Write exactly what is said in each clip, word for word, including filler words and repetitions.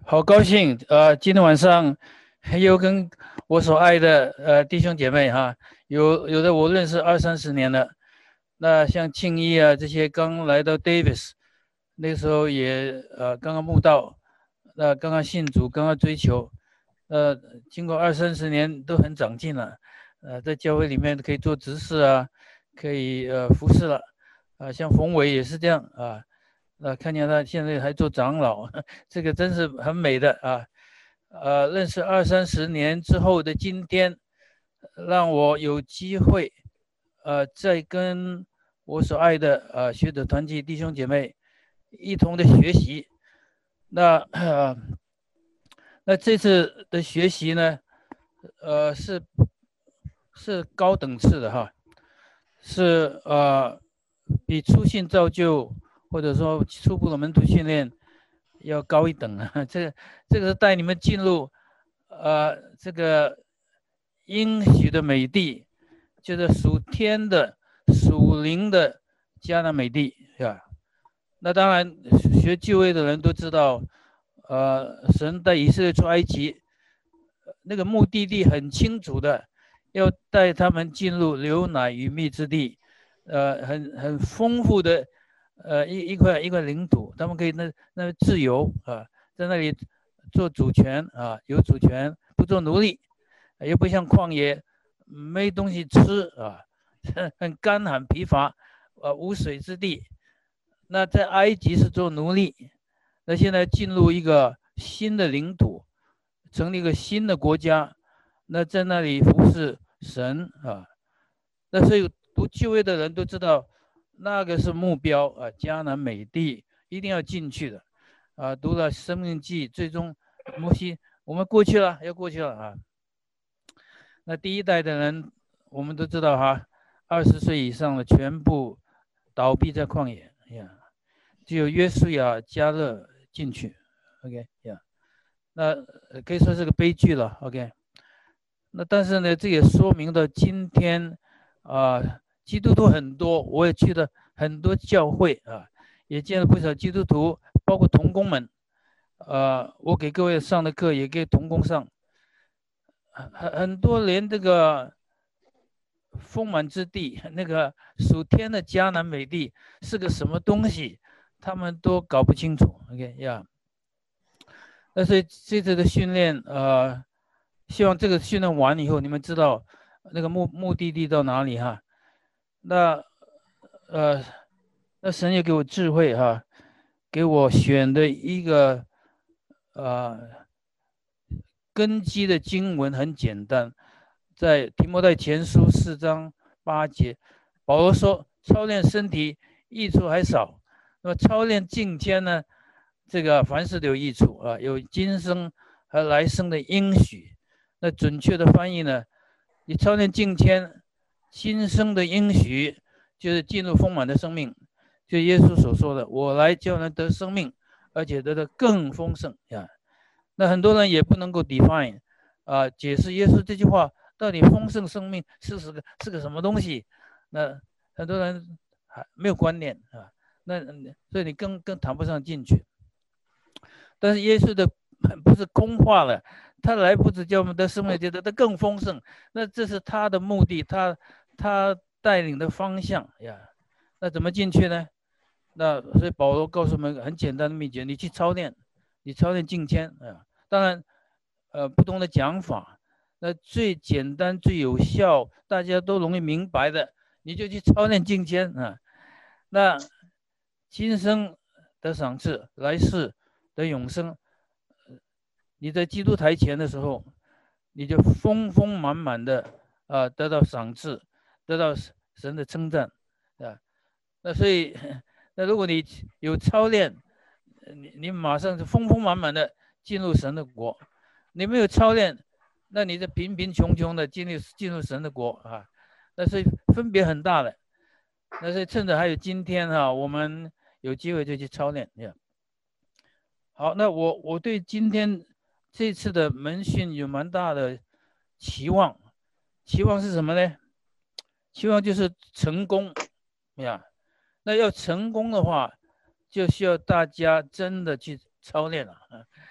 好高兴，呃，今天晚上又跟我所爱的呃弟兄姐妹哈，有有的我认识二三十年了，那像庆一啊这些刚来到 Davis，那时候也呃刚刚慕道，呃刚刚信主，刚刚追求，呃经过二三十年都很长进了，呃在教会里面可以做执事啊，可以呃服侍了，啊、像冯伟也是这样啊。那看见他现在还做长老，这个真是很美的啊！呃，认识二三十年之后的今天，让我有机会，呃，再跟我所爱的呃学者团体弟兄姐妹一同的学习。那呃，那这次的学习呢，呃，是是高等次的哈，是呃比初信造就或者说初步的门徒训练要高一等啊。这个这个是带你们进入呃这个应许的美地，就是属天的属灵的迦南美地，是吧？那当然，学旧约的人都知道，呃，神带以色列出埃及，那个目的地很清楚的，要带他们进入流奶与蜜之地，呃，很很丰富的，呃，一一块一块领土，他们可以那那自由啊，在那里做主权啊，有主权，不做奴隶，又不像旷野没东西吃啊，很干很疲乏，呃，无水之地。那在埃及是做奴隶，那现在进入一个新的领土，成立一个新的国家，那在那里服侍神啊。那所以读旧约的人都知道，那个是目标啊，迦南美地一定要进去的啊。读了《生命记》，最终摩西我们过去了，要过去了啊。那第一代的人我们都知道哈，二十岁以上的全部倒闭在旷野呀，只有约书亚、加勒进去。OK 呀，那可以说是个悲剧了。OK，那但是呢，这也说明了今天啊、呃，基督徒很多，我也去了很多教会啊，也见了不少基督徒，包括童工们。呃，我给各位上的课也给童工上，很很多连这个丰满之地，那个属天的迦南美地是个什么东西，他们都搞不清楚。OK 呀、yeah，那所以这次的训练，呃，希望这个训练完以后，你们知道那个目目的地到哪里哈。那呃，那神也给我智慧哈，给我选的一个呃根基的经文很简单，在提摩太前书四章八节，保罗说操练身体益处还少，那么操练境界呢，这个凡事都有益处啊，有今生和来生的应许。那准确的翻译呢，你操练境界，今生的应许就是进入丰满的生命，就耶稣所说的，我来叫人得生命，而且得的更丰盛呀。那很多人也不能够 define 啊、呃，解释耶稣这句话到底丰盛生命是是个是个什么东西？那很多人还没有观念啊，那所以你更更谈不上进去。但是耶稣的不是空话了，他来不是叫我们的生命觉得他更丰盛，那这是他的目的，他他带领的方向呀。那怎么进去呢？那所以保罗告诉我们很简单的秘诀：你去操练，你操练敬谦啊。当然，呃，不同的讲法，那最简单、最有效，大家都容易明白的，你就去操练敬谦啊。那今生的赏赐，来世的永生。你在基督台前的时候，你就丰丰满满的啊、呃、得到赏赐，得到神的称赞啊。那所以，那如果你有操练，你你马上就丰丰满满的进入神的国。你没有操练，那你就贫贫穷穷的进入进入神的国啊。那所以分别很大的。那所以趁着还有今天哈、啊，我们有机会就去操练呀。好，那我我对今天这次的门训有蛮大的期望。期望是什么呢？期望就是成功呀。那要成功的话，就需要大家真的去操练了。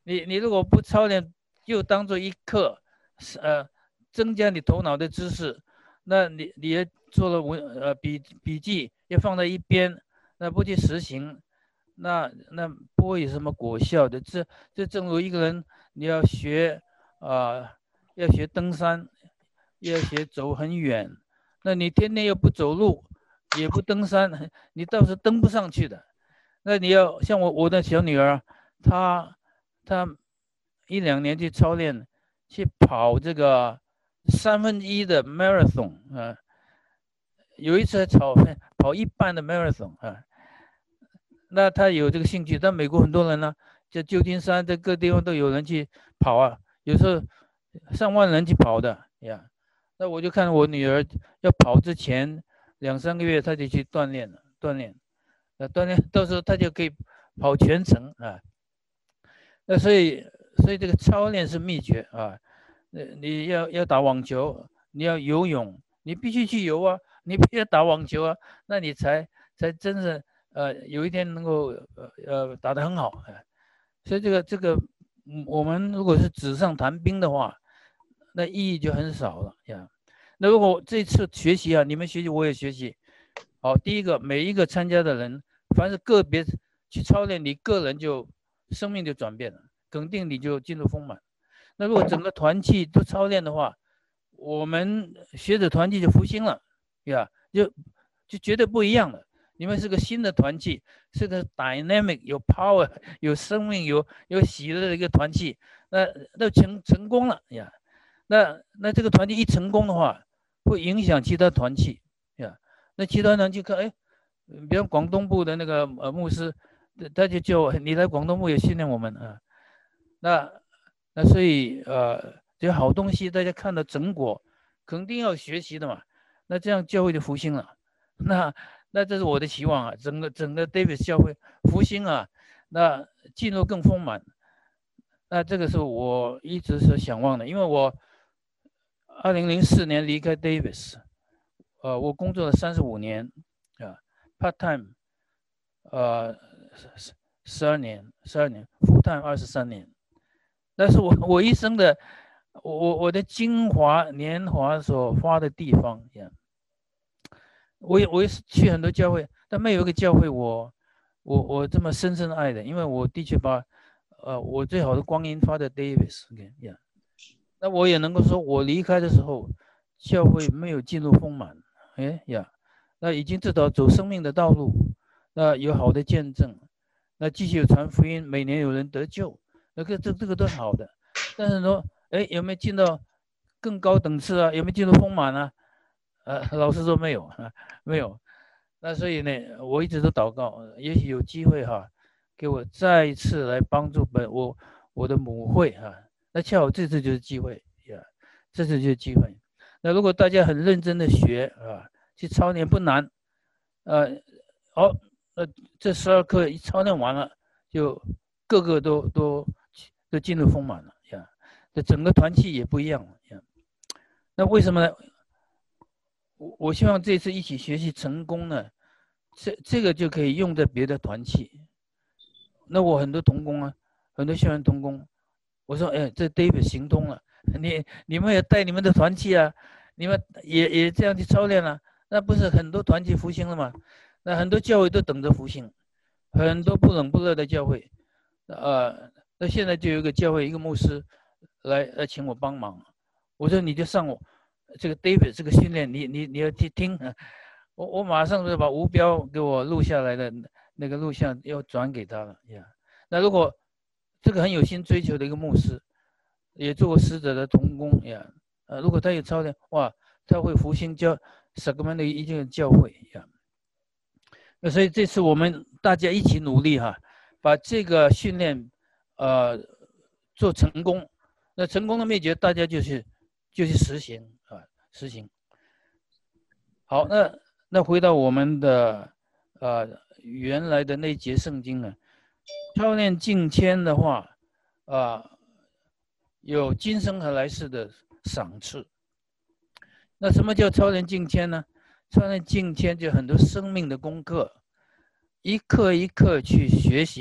你你如果不操练，就当做一课，呃，增加你头脑的知识，那你你也做了文呃笔笔记，也放在一边，那不去实行，那那不会有什么果效的。这这正如一个人，你要学啊、呃，要学登山，要学走很远，那你天天又不走路，也不登山，你倒是登不上去的。那你要像我我的小女儿，她她一两年去操练，去跑这个三分之一的 marathon 啊，有一次还跑跑一半的 marathon 啊。那她有这个兴趣，但美国很多人呢，在旧金山这各地方都有人去跑啊，有时候上万人去跑的呀。那我就看我女儿要跑之前两三个月，她就去锻炼了，锻炼。呃，锻炼到时候他就可以跑全程啊。那所以，所以这个操练是秘诀啊。呃，你要要打网球，你要游泳，你必须去游啊，你必须打网球啊，那你才才真的呃有一天能够呃呃打得很好啊。所以这个这个，我们如果是纸上谈兵的话，那意义就很少了呀。那如果这次学习啊，你们学习我也学习。好，第一个，每一个参加的人，凡是个别去操练，你个人就生命就转变了，肯定你就进入丰满。那如果整个团体都操练的话，我们学者团体就复兴了，呀，就就绝对不一样了。你们是个新的团体，是个 dynamic 有 power 有生命有有喜乐的一个团体，那那成成功了呀。那那这个团体一成功的话，会影响其他团体呀。那其他人就看，哎，比如广东部的那个呃牧师，他就叫我你来广东部也训练我们啊。那那所以呃，这好东西大家看到成果，肯定要学习的嘛。那这样教会就复兴了。那那这是我的期望啊，整个整个 Davis 教会复兴啊，那进入更丰满。那这个是我一直所想望的，因为我二零零四年离开 Davis。呃，我工作了三十五年啊 ，part time， 呃，十二年，十二年 ，full time 二十三年。但是我我一生的，我我的精华年华所花的地方呀，我也我也是去很多教会，但没有一个教会我我我这么深深爱的，因为我的确把呃我最好的光阴发在 Davis，OK 呀，那我也能够说，我离开的时候，教会没有进入丰满。哎呀，那已经知道走生命的道路，那有好的见证，那继续有传福音，每年有人得救，那个这这个都是好的。但是说，哎，有没有进到更高等次啊？有没有进入丰满啊？呃，老实说没有啊，没有。那所以呢，我一直都祷告，也许有机会哈，给我再一次来帮助本我我的母会哈。那恰好这次就是机会呀，这次就是机会。那如果大家很认真的学啊，去操练不难，呃，好，呃，这十二课一操练完了，就个个都都都进入丰满了呀。这整个团体也不一样了呀。那为什么呢？我我希望这次一起学习成功呢，这这个就可以用在别的团体。那我很多同工啊，很多校园同工，我说，哎，这 David 行通了，你你们也带你们的团契啊，你们也也这样去操练了、啊，那不是很多团体复兴了吗？那很多教会都等着复兴，很多不冷不热的教会，呃，那现在就有一个教会一个牧师来来请我帮忙，我说你就上我这个 David 这个训练，你你你要去听，我我马上就把吴标给我录下来的那个录像要转给他了呀。那如果这个很有心追求的一个牧师，也做过使者的同工呀，呃，如果他有操练，哇，他会复兴教什么的一个教会呀。那所以这次我们大家一起努力哈，把这个训练呃做成功。那成功的秘诀，大家就是就去实行啊，实行。好，那那回到我们的呃原来的那节圣经呢，操练敬谦的话，啊、呃，有今生和来世的赏赐。那什么叫操练敬谦呢？操练敬谦就很多生命的功课，一课一课去学习，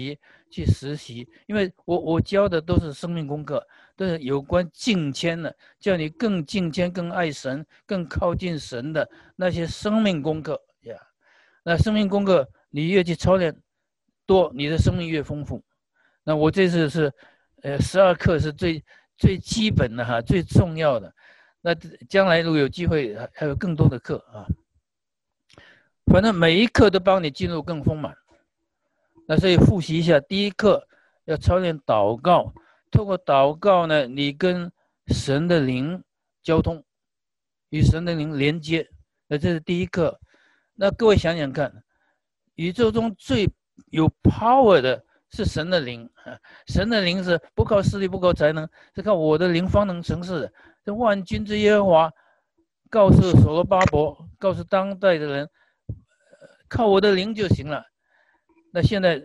去实习，因为我我教的都是生命功课，都是有关敬谦的，叫你更敬谦、更爱神、更靠近神的那些生命功课呀。那生命功课你越去操练多，你的生命越丰富。那我这次是，呃，十二课是最最基本的哈，最重要的。那将来如果有机会，还有更多的课啊。反正每一课都帮你进入更丰满。那所以复习一下，第一课要操练祷告，透过祷告呢，你跟神的灵交通，与神的灵连接。那这是第一课。那各位想想看，宇宙中最有 power 的是神的灵，神的灵是不靠势力，不靠才能，是靠我的灵方能成事的。这万军之耶和华告诉所罗巴伯，告诉当代的人，靠我的灵就行了。那现在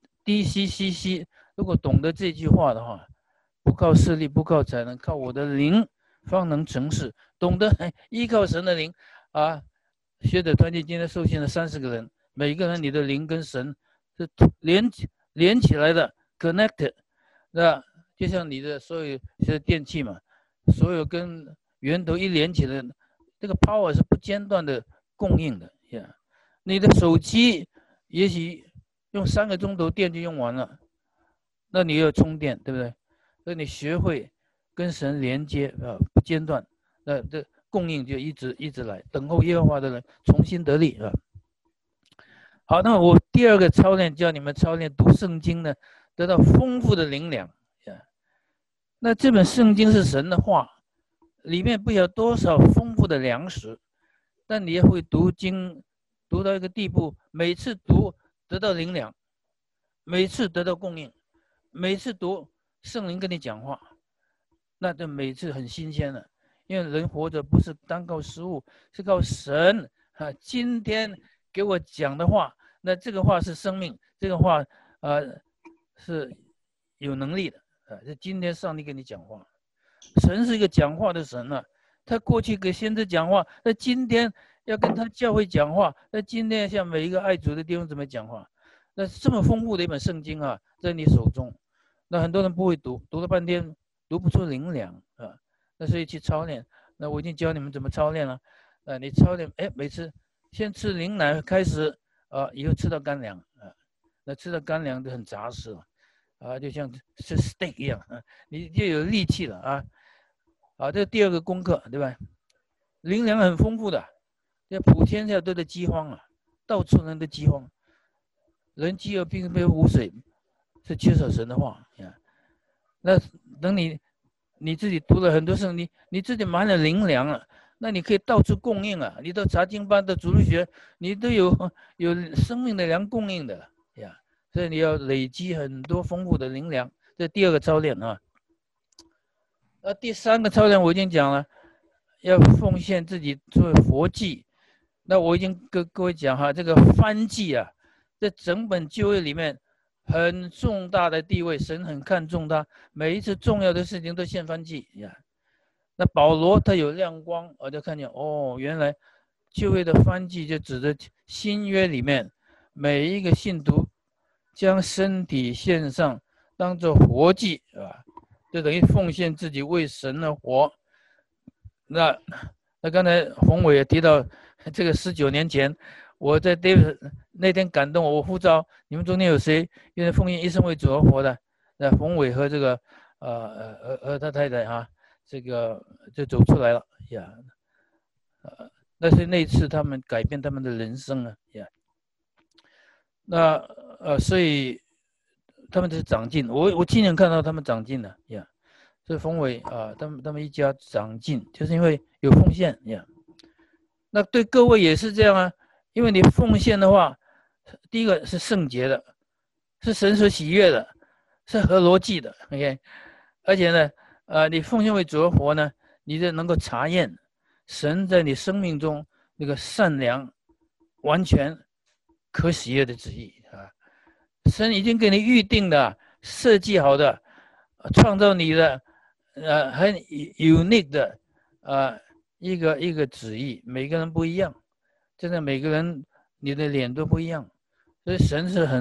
D C C C 如果懂得这句话的话，不靠势力，不靠才能，靠我的灵方能成事。懂得依靠神的灵啊！学者团体今天受训了三十个人，每个人你的灵跟神是连连起来的 ，connected。那就像你的所有学的电器嘛，所有跟源头一连起来，这个 power 是不间断的供应的呀。Yeah. 你的手机也许用三个钟头电就用完了，那你要充电，对不对？所以你学会跟神连接啊，不间断，那这供应就一直一直来。等候耶和华的人重新得力啊。好，那我第二个操练叫你们操练读圣经呢，得到丰富的灵粮啊。那这本圣经是神的话，里面不晓得多少丰富的粮食，但你也会读经，读到一个地步，每次读得到灵粮，每次得到供应，每次读圣灵跟你讲话，那就每次很新鲜了。因为人活着不是单靠食物，是靠神啊。今天给我讲的话，那这个话是生命，这个话呃是有能力的啊。是今天上帝跟你讲话，神是一个讲话的神啊。他过去给先知讲话，那今天要跟他教会讲话，那今天向每一个爱主的弟兄姊妹讲话。那这么丰富的一本圣经啊，在你手中，那很多人不会读，读了半天读不出灵粮啊。那所以去操练，那我已经教你们怎么操练了。呃，你操练，哎，每次先吃灵奶开始，啊，以后吃到干粮啊，那吃到干粮就很扎实了，啊，就像吃 steak 一样，啊，你就有力气了啊。啊，这是第二个功课，对吧？灵粮很丰富的，这普天下都在饥荒啊，到处人都饥荒，人饥饿并非无水，是缺少神的话呀。那等你。你自己读了很多圣经，你自己买了灵粮了，那你可以到处供应啊。你到查经班的主日学，你都有有生命的粮供应的呀。所以你要累积很多丰富的灵粮，这第二个操练啊。那第三个操练我已经讲了，要奉献自己作为活祭。那我已经跟各位讲哈，这个燔祭啊，在整本旧约里面。很重大的地位，神很看重他，每一次重要的事情都献燔祭呀。那保罗他有亮光，我就看见哦，原来旧约的燔祭就指着新约里面每一个信徒将身体献上，当作活祭啊，就等于奉献自己为神而活。那那刚才洪伟也提到，这个十九年前。我在 David 那天感动我，我呼召你们中间有谁愿意奉献一生为主而活的？那冯伟和这个呃呃和他太太哈、啊，这个就走出来了呀。呃，那是那一次他们改变他们的人生啊呀。那呃，所以他们是长进，我我亲眼看到他们长进了呀。所以冯伟啊，他们他们一家长进，就是因为有奉献呀。那对各位也是这样啊。因为你奉献的话，第一个是圣洁的，是神所喜悦的，是合逻辑的 ，OK。而且呢，呃，你奉献为主而活呢，你就能够查验神在你生命中那个善良、完全可喜悦的旨意啊。神已经给你预定的、设计好的、创造你的，呃，很 unique 的，呃，一个一个旨意，每个人不一样。真的每个人你的脸都不一样，所以神是很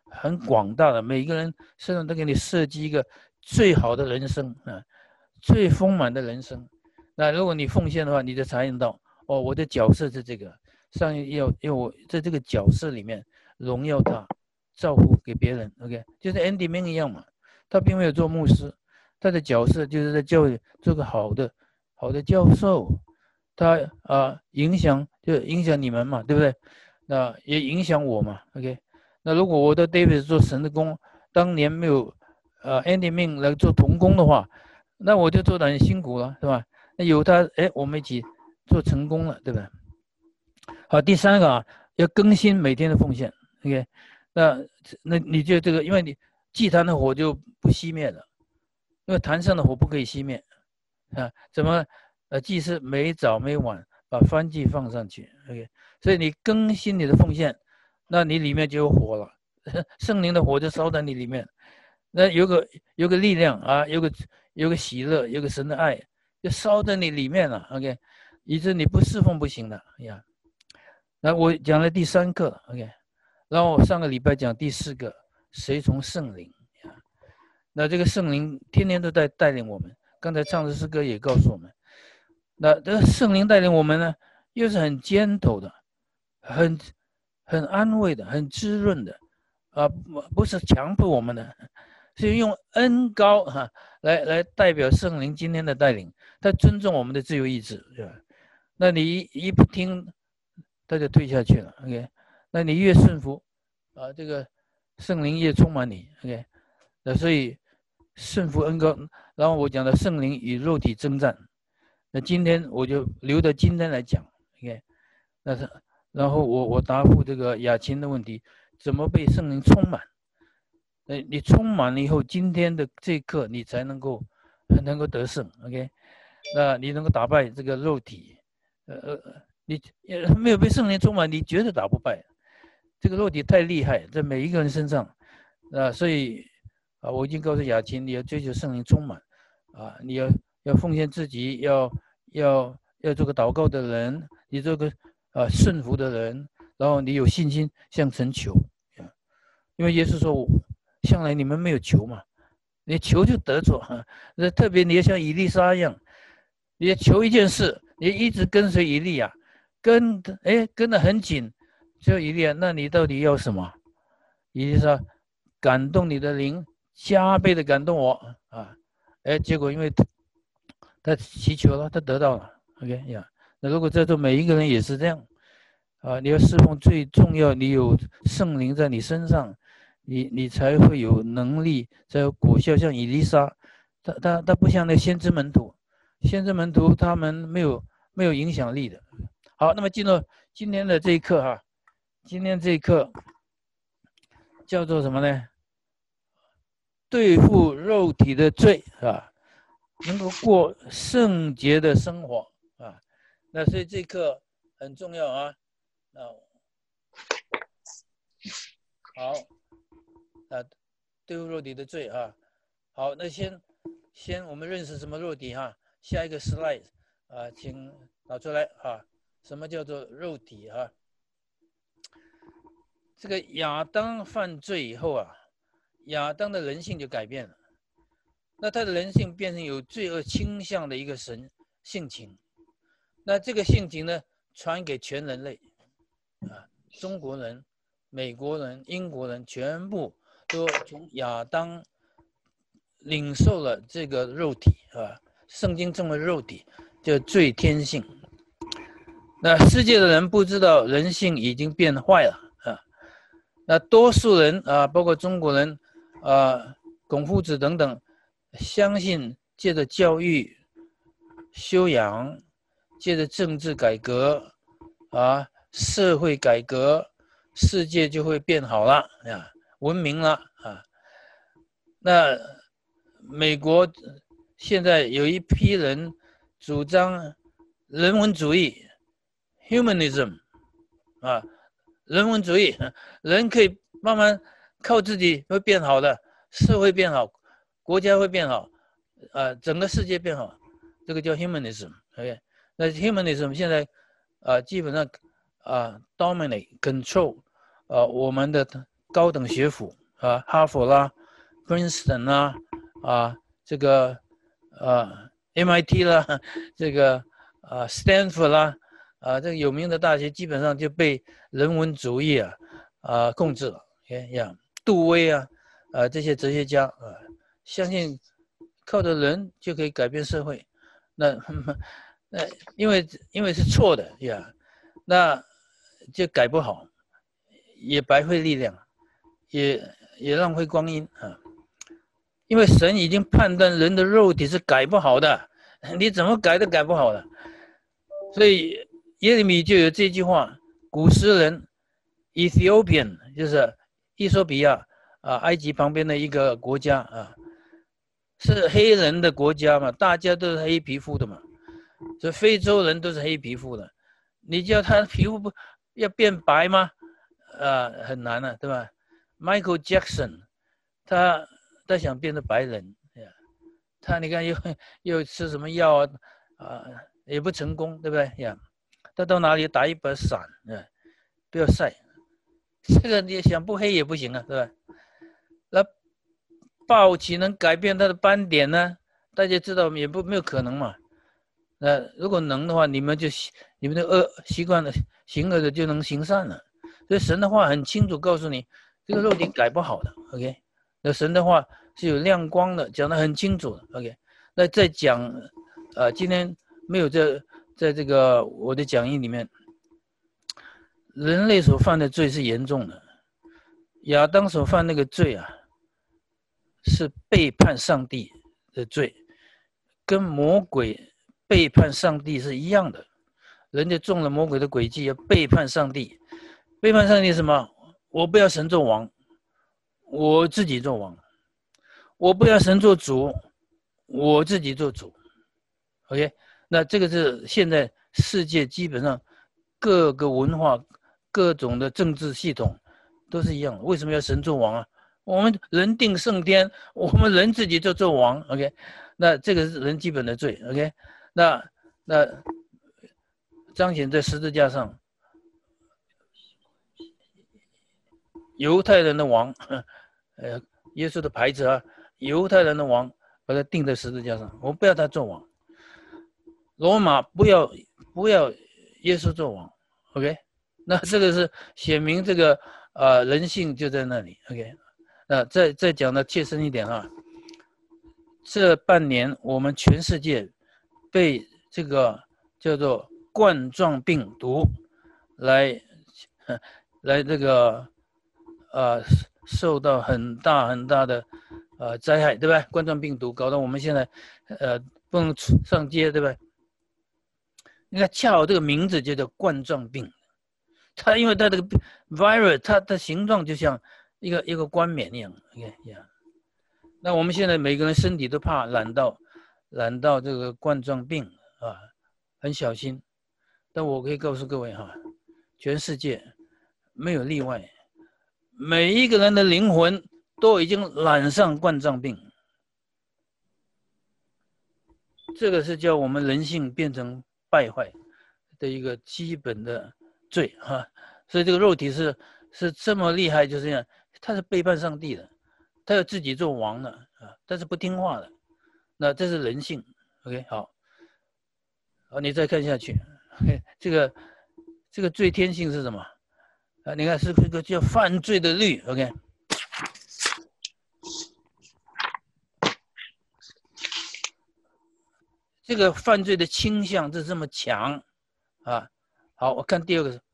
很广大的，每个人身上都给你设计一个最好的人生啊，最丰满的人生。那如果你奉献的话，你就察验到，哦，我的角色是这个，上帝要要我在这个角色里面荣耀他，照顾给别人。OK， 就是 Andy Ming 一样嘛，他并没有做牧师，他的角色就是在教育做个好的好的教授，他啊、呃、影响就影响你们嘛，对不对？那也影响我嘛。OK， 那如果我的 David 做神的工，当年没有呃 Andy Ming 来做童工的话，那我就做得很辛苦了，是吧？那有他，哎，我们一起做成功了，对吧？好，第三个啊，要更新每天的奉献。OK， 那那你就这个，因为你祭坛的火就不熄灭了，因为坛上的火不可以熄灭啊。怎么？呃，祭司每早每晚把燔祭放上去。OK， 所以你更新你的奉献，那你里面就有火了，圣灵的火就烧在你里面。那有个有个力量啊，有个有个喜乐，有个神的爱，就烧在你里面了。OK， 以致你不侍奉不行了呀。那我讲了第三课 ，OK， 然后我上个礼拜讲第四个，随从圣灵呀。那这个圣灵天天都在带领我们，刚才唱的诗歌也告诉我们，那这个圣灵带领我们呢，又是很gentle的，很很安慰的，很滋润的，啊，不是强迫我们的。是用恩膏哈、啊、来来代表圣灵今天的带领，他尊重我们的自由意志，对吧？那你一一不听，他就退下去了。OK， 那你越顺服啊，这个圣灵越充满你。OK， 那所以顺服恩膏，然后我讲的圣灵与肉体征战。那今天我就留到今天来讲。OK， 那是然后我我答复这个雅琴的问题，怎么被圣灵充满？你充满了以后，今天的这一刻你才能够能够得胜。 OK， 那你能够打败这个肉体。呃你没有被圣灵充满，你绝对打不败。这个肉体太厉害，在每一个人身上啊，所以啊，我已经告诉雅琴，你要追求圣灵充满啊，你要要奉献自己，要要要做个祷告的人，你做个啊顺服的人，然后你有信心向神求。因为耶稣说，我向来你们没有求嘛，你求就得着。那特别你要像以利沙一样，你求一件事，你一直跟随以利亚，跟哎跟得很紧，就以利亚，那你到底要什么？以利沙感动你的灵，加倍的感动我啊！哎，结果因为他他祈求了，他得到了。OK 呀，那如果在座每一个人也是这样啊，你要侍奉最重要，你有圣灵在你身上。你你才会有能力，才有果效。像以利沙，他他他不像那先知门徒，先知门徒他们没有没有影响力的。好，那么进入今天的这一课哈，今天这一课叫做什么呢？对付肉体的罪啊，能够过圣洁的生活啊。那所以这一课很重要啊。那好。啊，对付肉体的罪啊。好，那先先我们认识什么肉体哈、啊。下一个 slide 啊，请拿出来啊。什么叫做肉体啊？这个亚当犯罪以后啊，亚当的人性就改变了。那他的人性变成有罪恶倾向的一个神性情。那这个性情呢，传给全人类啊，中国人、美国人、英国人全部。都从亚当领受了这个肉体啊，圣经称为肉体，叫罪天性。那世界的人不知道人性已经变坏了啊。那多数人啊，包括中国人啊、孔夫子等等，相信借着教育、修养，借着政治改革啊、社会改革，世界就会变好了啊。文明了啊。那美国现在有一批人主张人文主义 humanism 啊，人文主义，人可以慢慢靠自己会变好的，社会变好，国家会变好，啊，整个世界变好，这个叫 humanism。 OK， 那 humanism 现在啊基本上啊 dominate control 啊我们的高等学府啊，哈佛啦、Princeton 啦啊，这个呃 M I T 啦，这个啊 Stanford 啦啊，这个有名的大学基本上就被人文主义啊啊控制了。一样，杜威啊啊这些哲学家啊，相信靠着人就可以改变社会，那那因为因为是错的呀，那就改不好，也白费力量，也也浪费光阴啊。因为神已经判断人的肉体是改不好的，你怎么改都改不好的。所以耶利米就有这句话：古时人 Ethiopian 就是伊索比亚啊，埃及旁边的一个国家啊，是黑人的国家嘛，大家都是黑皮肤的嘛，所以非洲人都是黑皮肤的，你叫他皮肤不要变白吗？啊，很难啊，对吧 ？Michael Jackson 他。他想变成白人，他你看又又吃什么药啊？啊，也不成功，对不对呀？他到哪里打一把伞，啊，不要晒，这个你想不黑也不行啊，对吧？那豹岂能改变它的斑点呢？大家知道也不没有可能嘛。那如果能的话，你们就你们的恶习惯了，行恶的就能行善了。所以神的话很清楚告诉你，这个肉体改不好的 ，OK。那神的话是有亮光的，讲得很清楚的 ，OK。那在讲，呃，今天没有在在这个我的讲义里面，人类所犯的罪是严重的，亚当所犯那个罪啊，是背叛上帝的罪，跟魔鬼背叛上帝是一样的，人家中了魔鬼的诡计，要背叛上帝，背叛上帝是什么？我不要神做王。我自己做王，我不要神做主，我自己做主 ，OK。那这个是现在世界基本上各个文化、各种的政治系统都是一样的。为什么要神做王啊？我们人定胜天，我们人自己就做王 ，OK。那这个是人基本的罪 ，OK。那那彰显在十字架上，犹太人的王。呃，耶稣的牌子啊，犹太人的王，把他钉在十字架上，我不要他做王。罗马不要不要耶稣做王 ，OK。那这个是显明这个呃人性就在那里 ，OK。那再再讲的切身一点啊，这半年我们全世界被这个叫做冠状病毒来来这个呃。受到很大很大的呃灾害，对吧？冠状病毒搞得我们现在呃不能上街，对吧？你看，恰好这个名字就叫冠状病，它因为它这个 virus， 它的形状就像一个一个冠冕一样，你看一样。那我们现在每个人身体都怕染到染到这个冠状病啊，很小心。但我可以告诉各位哈，全世界没有例外。每一个人的灵魂都已经染上冠状病，这个是叫我们人性变成败坏的一个基本的罪哈。所以这个肉体是是这么厉害，就是这样，他是背叛上帝的，他要自己做王的啊，但是不听话的，那这是人性。OK， 好，好，你再看下去，这个这个罪天性是什么？啊，你看是这个叫犯罪的律 ，OK。这个犯罪的倾向是这么强，啊，好，我看第二个，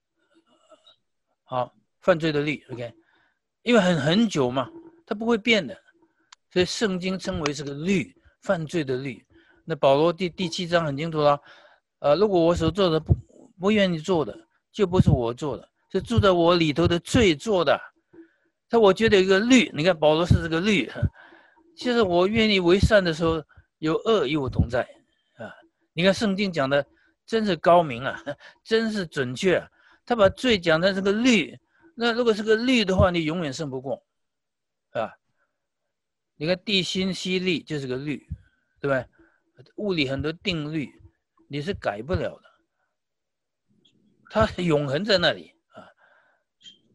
好，犯罪的律 ，OK， 因为很很久嘛，它不会变的，所以圣经称为是个律，犯罪的律。那保罗第第七章很清楚了，呃，如果我所做的不不愿意做的，就不是我做的。是住在我里头的罪做的，他我觉得有一个律，你看保罗是这个律，其实我愿意为善的时候，有恶与我同在啊。你看圣经讲的真是高明啊，真是准确啊。他把罪讲的这个律，那如果是个律的话，你永远胜不过啊。你看地心吸力就是个律，对吧？物理很多定律你是改不了的，它永恒在那里。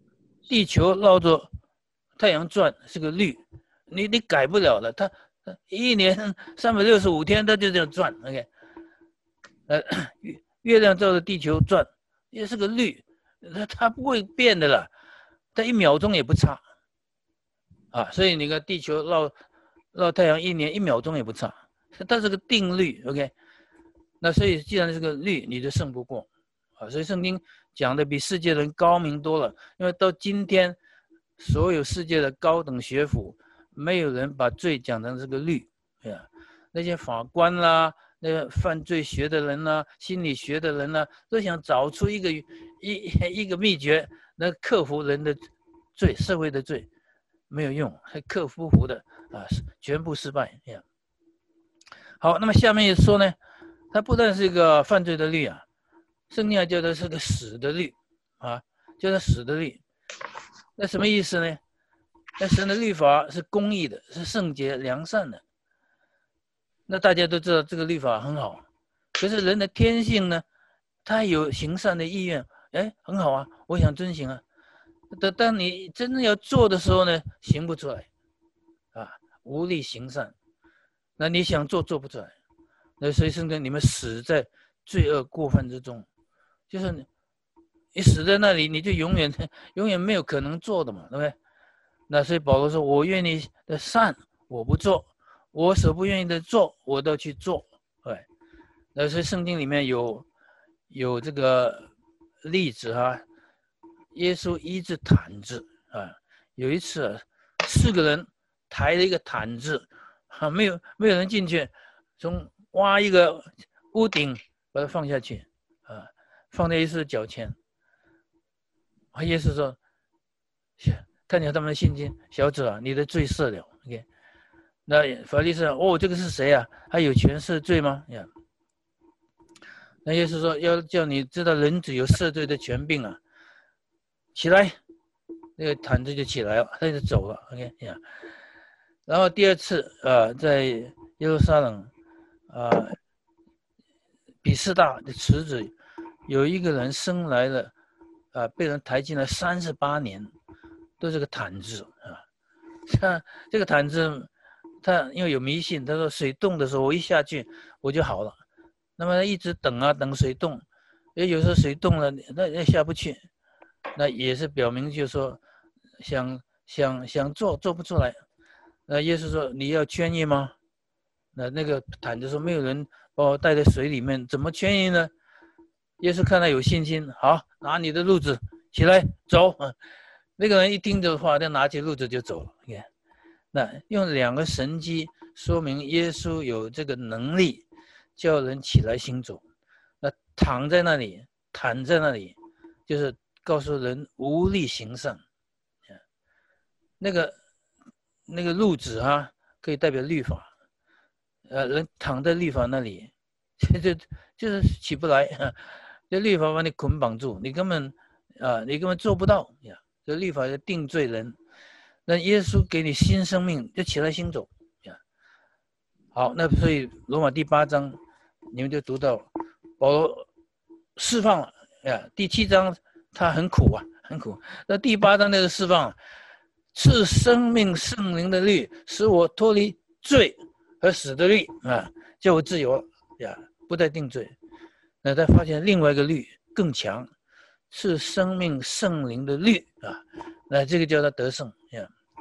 地球绕着太阳转是个律，你你改不了的，它一年三百六十五天它就这样转 ，OK， 呃，月月亮照着地球转也是个律，它它不会变的了，它一秒钟也不差，啊，所以你看地球绕绕太阳一年一秒钟也不差，它是个定律 ，OK， 那所以既然是个律，你就胜不过，啊，所以圣经讲的比世界人高明多了，因为到今天所有世界的高等学府，没有人把罪讲成这个律，对呀，那些法官啦，那个犯罪学的人啦，心理学的人啦，都想找出一个一一个秘诀，能克服人的罪，社会的罪，没有用，还克服不服的啊，全部失败呀。好，那么下面也说呢，它不但是一个犯罪的律啊，圣经还叫它是个死的律啊，叫它死的律。那什么意思呢？那神的律法是公义的，是圣洁良善的。那大家都知道这个律法很好，可是人的天性呢，他有行善的意愿，哎，很好啊，我想遵行啊。但当你真正要做的时候呢，行不出来，啊，无力行善。那你想做做不出来，那所以圣经你们死在罪恶过犯之中，就是你你死在那里，你就永远永远没有可能做的嘛，对不对？那所以保罗说：“我愿意的善我不做，我所不愿意的做我都去做。”对，那所以圣经里面有有这个例子啊，耶稣医治毯子啊，有一次、啊、四个人抬了一个毯子，啊，没有没有人进去，从挖一个屋顶把它放下去，啊，放在耶稣脚前。啊，耶稣说。看见他们的信心，小子啊，你的罪赦了。OK， 那法利赛哦，这个是谁啊？他有权赦罪吗？呀，那耶稣说要叫你知道人子有赦罪的权柄啊，起来，那个毯子就起来了，他就走了。OK 呀，然后第二次啊，在耶路撒冷啊，比斯大的池子有一个人生来了啊，被人抬进来三十八年。都是个毯子啊，像这个毯子，他因为有迷信，他说水动的时候我一下去我就好了，那么一直等啊等水动，也有时候水动了那也下不去，那也是表明就是说想想想做做不出来，那耶稣说你要痊愈吗？那那个毯子说没有人把我带在水里面，怎么痊愈呢？耶稣看他有信心，好，拿你的褥子起来走啊。那个人一听这话，就拿起褥子就走了。看，那用两个神迹说明耶稣有这个能力，叫人起来行走。那躺在那里，躺在那里，就是告诉人无力行善。那个那个褥子啊，可以代表律法。呃，人躺在律法那里，就就是起不来，这律法把你捆绑住，你根本啊、呃，你根本做不到呀。这律法要定罪人，那耶稣给你新生命，就起来行走呀。好，那所以罗马第八章，你们就读到保罗释放了呀。第七章他很苦啊，很苦。那第八章那个释放，赐生命圣灵的律，使我脱离罪和死的律啊，叫我自由呀，不再定罪。那他发现另外一个律更强。是生命圣灵的律啊，那这个叫他得胜呀。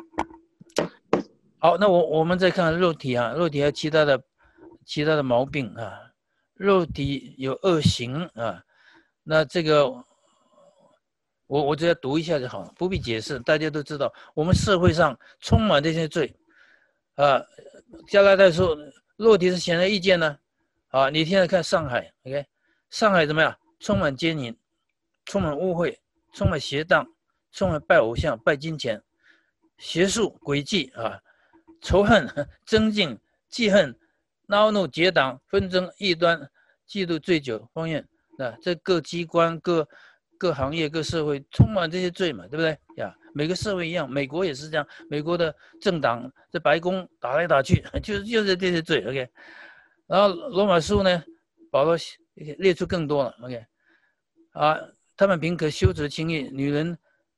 好，那我我们再看肉体啊，肉体还有其他的其他的毛病啊，肉体有恶行啊，那这个我我只要读一下就好了，不必解释，大家都知道，我们社会上充满这些罪啊。加拉太说，肉体是显而易见呢，啊，你现在看上海 ，OK， 上海怎么样？充满奸淫。充满污秽，充满邪荡，充满拜偶像、拜金钱、邪术、诡计啊，仇恨、争竞、记恨、恼怒、结党、纷争、异端、嫉妒、醉酒、荒宴啊，这各机关、各各行业、各社会充满这些罪嘛，对不对呀？每个社会一样，美国也是这样，美国的政党在白宫打来打去，就是就是这些罪 ，OK。然后罗马书呢，保罗列出更多了 ，OK， 啊。他们凭可羞耻轻易，女人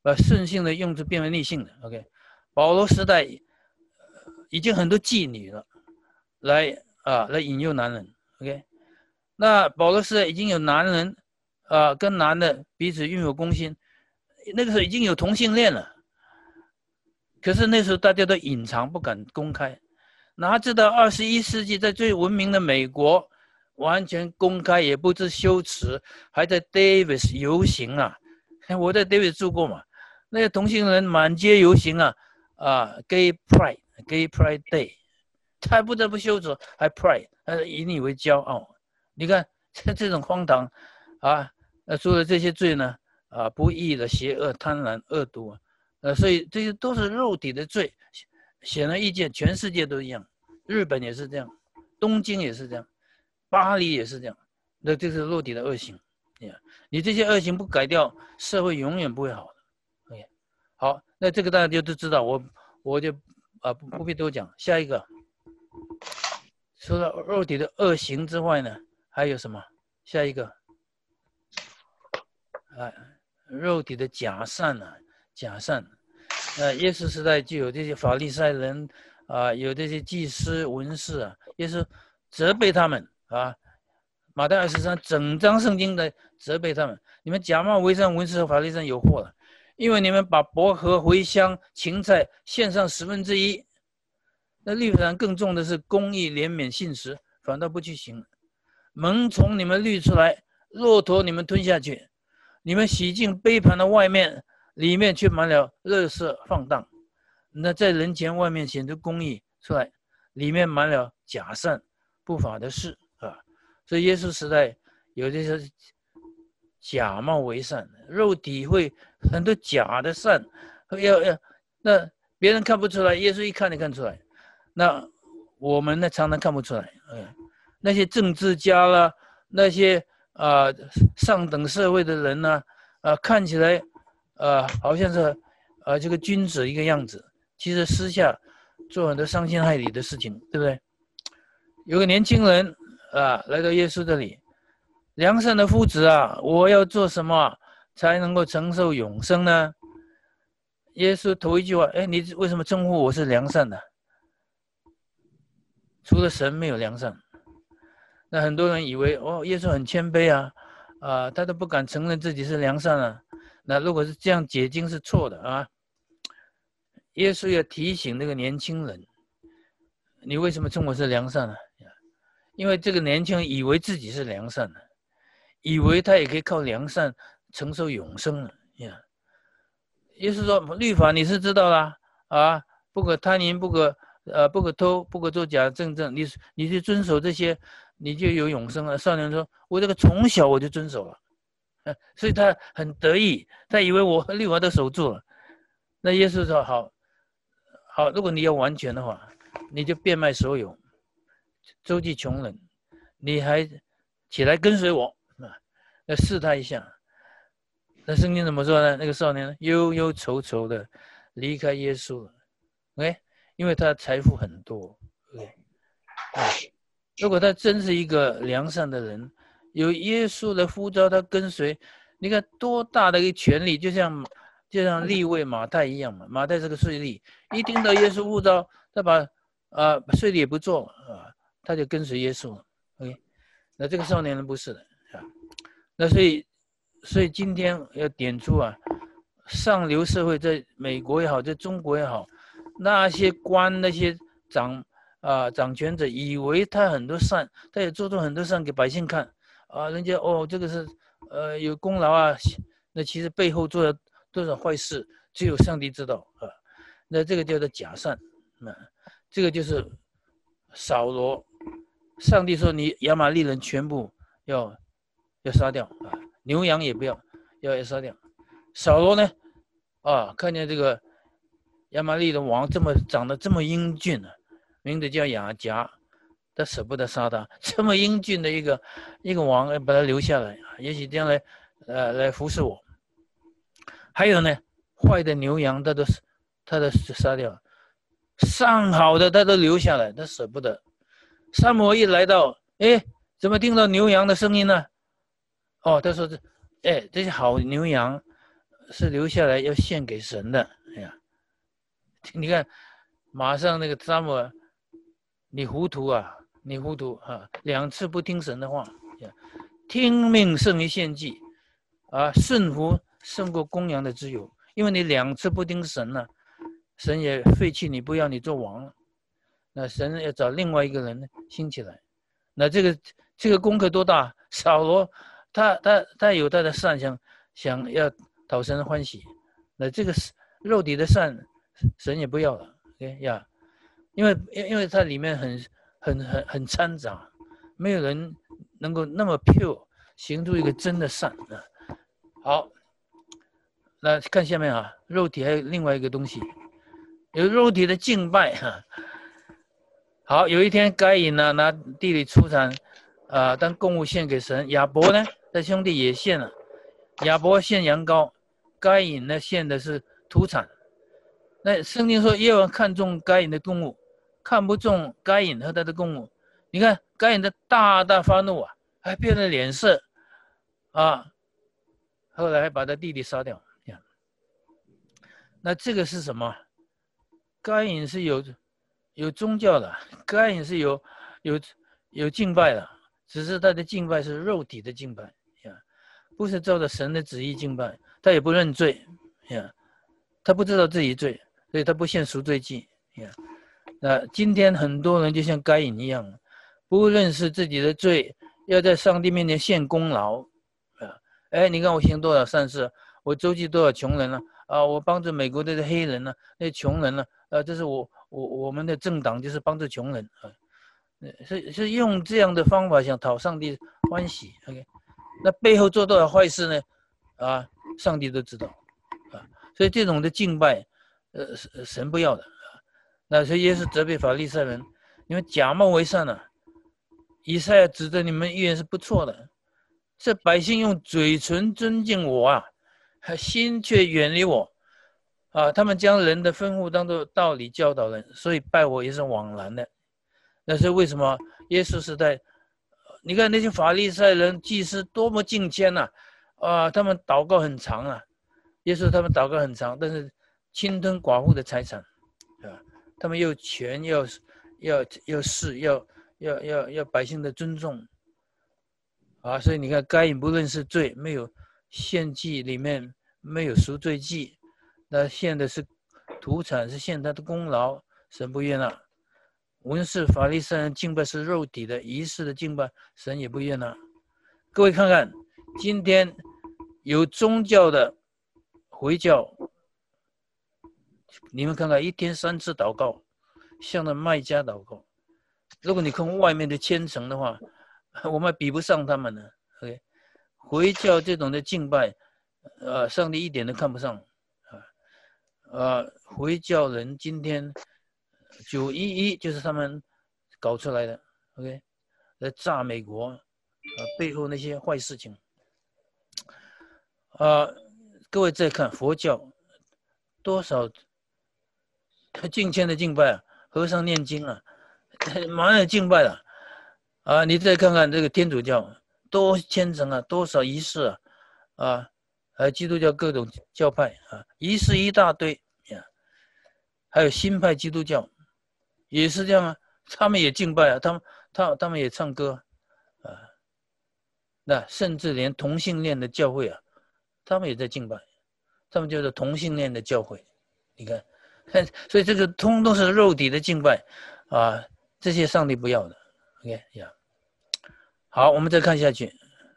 把顺性的用词变为逆性的。OK， 保罗时代已经很多妓女了，来啊来引诱男人。OK， 那保罗时代已经有男人啊跟男的彼此拥有公心，那个时候已经有同性恋了。可是那时候大家都隐藏，不敢公开。哪知道二十一世纪在最文明的美国，完全公开也不知羞耻，还在 Davis 游行啊！我在 Davis 住过嘛，那些同性人满街游行啊，啊 ，Gay Pride，Gay Pride Day， 他不得不羞耻，还 Pride， 他引以为骄傲。你看这这种荒唐啊！那除了这些罪呢，啊，不义的、邪恶、贪婪、恶毒啊，呃，所以这些都是肉体的罪。显而易见，全世界都一样，日本也是这样，东京也是这样，巴黎也是这样，那这是肉体的恶行。你这些恶行不改掉，社会永远不会好的。OK， 好，那这个大家就都知道，我我就啊不不必多讲。下一个，除了肉体的恶行之外呢，还有什么？下一个，啊，肉体的假善啊，假善。呃，耶稣时代就有这些法利赛人啊，有这些祭司文士啊，耶稣责备他们啊。马太二十三整章圣经的责备他们，你们假冒为善文士和法利赛人有祸了，因为你们把薄荷、茴香、芹菜献上十分之一，那律法上更重的是公义、怜悯、信实，反倒不去行。蚊虫你们滤出来，骆驼你们吞下去，你们洗净杯盘的外面，里面却满了垃圾放荡。那在人前外面显出公义出来，里面满了假善不法的事啊。所以耶稣时代有这些假冒为善，肉体会很多假的善，要要那别人看不出来，耶稣一看就看出来。那我们呢常常看不出来。嗯，那些政治家啦，那些啊、呃、上等社会的人呢，啊、呃、看起来。呃，好像是呃这个君子一个样子，其实私下做很多伤天害理的事情，对不对？有个年轻人啊来到耶稣这里，良善的夫子啊，我要做什么才能够承受永生呢？耶稣头一句话，哎，你为什么称呼我是良善的？除了神没有良善。那很多人以为哦，耶稣很谦卑啊，啊、呃，他都不敢承认自己是良善啊。那如果是这样解经是错的啊！耶稣要提醒那个年轻人，你为什么称我是良善呢？因为这个年轻人以为自己是良善的，以为他也可以靠良善承受永生了。耶稣说：律法你是知道啦，啊，不可贪淫，不可呃不可偷，不可作假证证，你你去遵守这些，你就有永生了。少年说：我这个从小我就遵守了。所以他很得意，他以为我律法都守住了。那耶稣说：好，好，如果你要完全的话，你就变卖所有，周济穷人，你还起来跟随我啊！那试他一下。那圣经怎么说呢？那个少年忧忧愁愁的离开耶稣了。OK， 因为他财富很多。OK， 啊，如果他真是一个良善的人。有耶稣的呼召，他跟随，你看多大的一个权利，就像就像利未马太一样嘛。马太是个税吏，一听到耶稣呼召，他把啊税吏也不做啊，他就跟随耶稣了。OK， 那这个少年人不是的啊。那所以所以今天要点出啊，上流社会在美国也好，在中国也好，那些官那些掌啊掌权者以为他很多善，他也做出很多善给百姓看。啊，人家哦，这个是呃有功劳啊，那其实背后做了多少坏事，只有上帝知道啊。那这个叫做假善，啊，这个就是扫罗。上帝说你亚玛力人全部要要杀掉啊，牛羊也不要，要要杀掉。扫罗呢，啊，看见这个亚玛力的王这么长得这么英俊啊，名字叫亚甲。他舍不得杀他，这么英俊的一个一个王，把他留下来，也许将来呃来服侍我。还有呢，坏的牛羊他都他都杀掉，上好的他都留下来，他舍不得。撒母耳一来到，哎，怎么听到牛羊的声音呢？哦，他说这，哎，这些好牛羊， 是留下来要献给神的。哎呀，你看，马上那个撒母耳，你糊涂啊，你糊涂啊，两次不听神的话，听命胜于献祭，啊，顺服胜过公羊的自由，因为你两次不听神了、啊，神也废弃你，不要你做王了，那神要找另外一个人兴起来，那这个这个功课多大？扫罗他他他有他的善，想想要讨神欢喜，那这个肉体的善，神也不要了，对呀，因为因为它里面很很很很掺杂，没有人能够那么 pure 行出一个真的善啊。好，那看下面啊，肉体还有另外一个东西，有肉体的敬拜哈。好，有一天该隐呢拿地里出产，啊、呃，当供物献给神。亚伯呢，他兄弟也献了，亚伯献羊羔，该隐呢献的是土产。那圣经说耶和华看重该隐的供物，看不中该隐和他的供物。你看该隐的大大发怒啊，还变了脸色啊，后来还把他弟弟杀掉。那这个是什么？该隐是有有宗教的，该隐是有有有敬拜的，只是他的敬拜是肉体的敬拜呀，不是照着神的旨意敬拜，他也不认罪呀，他不知道自己罪，所以他不献赎罪祭呀。那今天很多人就像该隐一样，不认识自己的罪，要在上帝面前献功劳啊！哎，你看我行多少善事，我周济多少穷人了啊！我帮助美国的黑人呢、啊，那些穷人呢、啊，啊，这是我我我们的政党就是帮助穷人啊，是是用这样的方法想讨上帝欢喜。OK， 那背后做多少坏事呢？啊，上帝都知道啊，所以这种的敬拜，呃，神不要的。那所以耶稣责备法利赛人，你们假冒为善啊！以赛亚指着你们预言是不错的，这百姓用嘴唇尊敬我啊，心却远离我啊！他们将人的吩咐当作道理教导人，所以拜我也是枉然的。那是为什么？耶稣时代，你看那些法利赛人、祭司多么敬虔呐！啊，他们祷告很长啊，耶稣他们祷告很长，但是侵吞寡妇的财产。他们要权，要要要势，要要要要百姓的尊重啊！所以你看，该隐不论是罪，没有献祭里面没有赎罪祭，那献的是土产，是献他的功劳，神不悦纳。文士法利赛人敬拜是肉体的，仪式的敬拜，神也不悦纳。各位看看，今天有宗教的回教。你们看看，一天三次祷告，向着卖家祷告。如果你看外面的虔诚的话，我们比不上他们呢。OK， 回教这种的敬拜，呃，上帝一点都看不上啊。呃，回教人今天九一一就是他们搞出来的 ，OK， 来炸美国，啊，背后那些坏事情。啊、呃，各位再看佛教，多少。敬虔的敬拜啊，和尚念经啊，马上敬拜了啊！你再看看这个天主教多虔诚啊，多少仪式啊，啊，还基督教各种教派啊，仪式一大堆呀，还有新派基督教也是这样啊，他们也敬拜啊，他们他他们也唱歌啊，那甚至连同性恋的教会啊，他们也在敬拜，他们叫做同性恋的教会，你看。所以这个通通是肉体的敬拜啊，这些上帝不要的。OK 呀，好，我们再看下去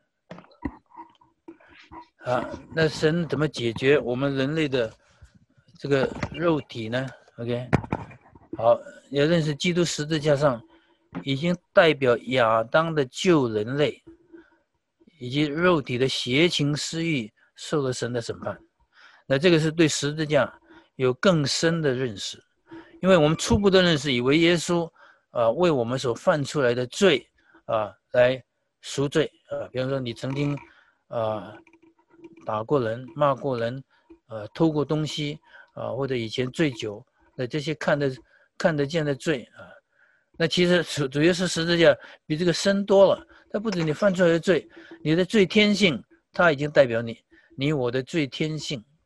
啊。那神怎么解决我们人类的这个肉体呢 ？OK， 好，要认识基督十字架上已经代表亚当的旧人类以及肉体的邪情私欲受了神的审判。那这个是对十字架有更深的认识，因为我们初步的认识以为耶稣啊、呃、为我们所犯出来的罪啊、呃、来赎罪啊、呃，比方说你曾经啊、呃、打过人、骂过人、呃偷过东西啊、呃，或者以前醉酒，那这些看得看得见的罪啊，那其实主主耶稣十字架比这个深多了。它不止你犯出来的罪，你的罪天性，它已经代表你你我的罪天性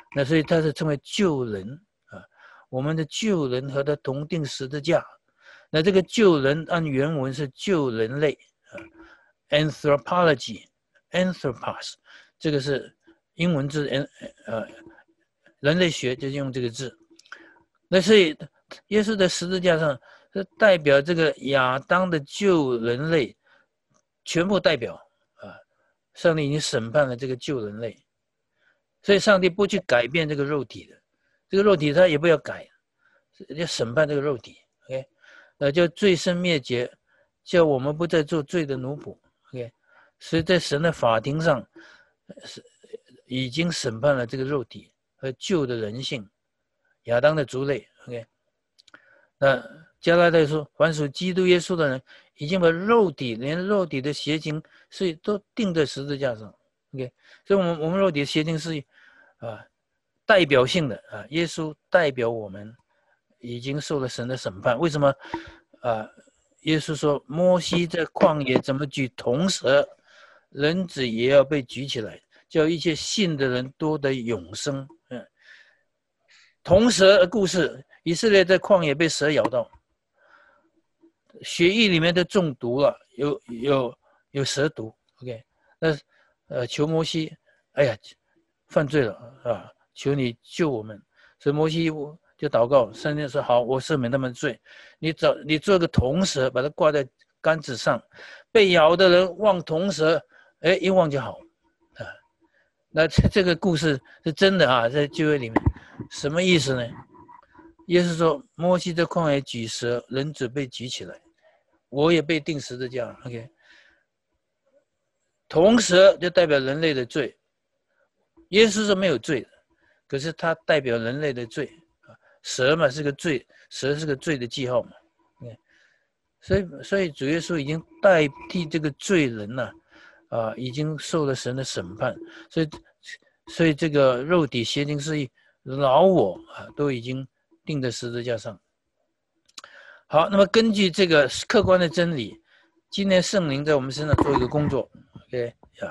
那所以他是称为救人啊，我们的救人和他同定十字架。那这个救人按原文是救人类啊 ，anthropology anthropos， 这个是英文字，呃，人类学就用这个字。那所以耶稣在十字架上是代表这个亚当的救人类，全部代表啊，上帝已经审判了这个救人类，所以上帝不去改变这个肉体的，这个肉体他也不要改，要审判这个肉体 ，OK。呃，叫罪生灭绝，叫我们不再做罪的奴仆。OK， 所以在神的法庭上，是已经审判了这个肉体和旧的人性，亚当的族类。OK， 那加拉太说，凡属基督耶稣的人，已经把肉体连肉体的邪情，所以都钉在十字架上。OK， 所以我们我们肉体的邪情是啊代表性的啊，耶稣代表我们。已经受了神的审判。为什么？啊，耶稣说，摩西在旷野怎么举铜蛇，人子也要被举起来，叫一切信的人多得永生。嗯，铜蛇的故事，以色列在旷野被蛇咬到，血液里面都中毒了，有有有蛇毒。OK， 那呃求摩西，哎呀，犯罪了啊，求你救我们。所以摩西就祷告，上帝说好，我赦免他们罪。你找你做个铜蛇，把它挂在杆子上，被咬的人望铜蛇，哎，一望就好啊。那这这个故事是真的啊，在旧约里面，什么意思呢？耶稣说，摩西在旷野举蛇，人子被举起来，我也被钉十字架。OK， 铜蛇就代表人类的罪，耶稣是没有罪的，可是他代表人类的罪。蛇嘛是个罪，蛇是个罪的记号嘛，所以所以主耶稣已经代替这个罪人了，啊，啊，已经受了神的审判，所以所以这个肉体邪情私欲老我啊都已经钉在十字架上。好，那么根据这个客观的真理，今天圣灵在我们身上做一个工作 ，OK 呀。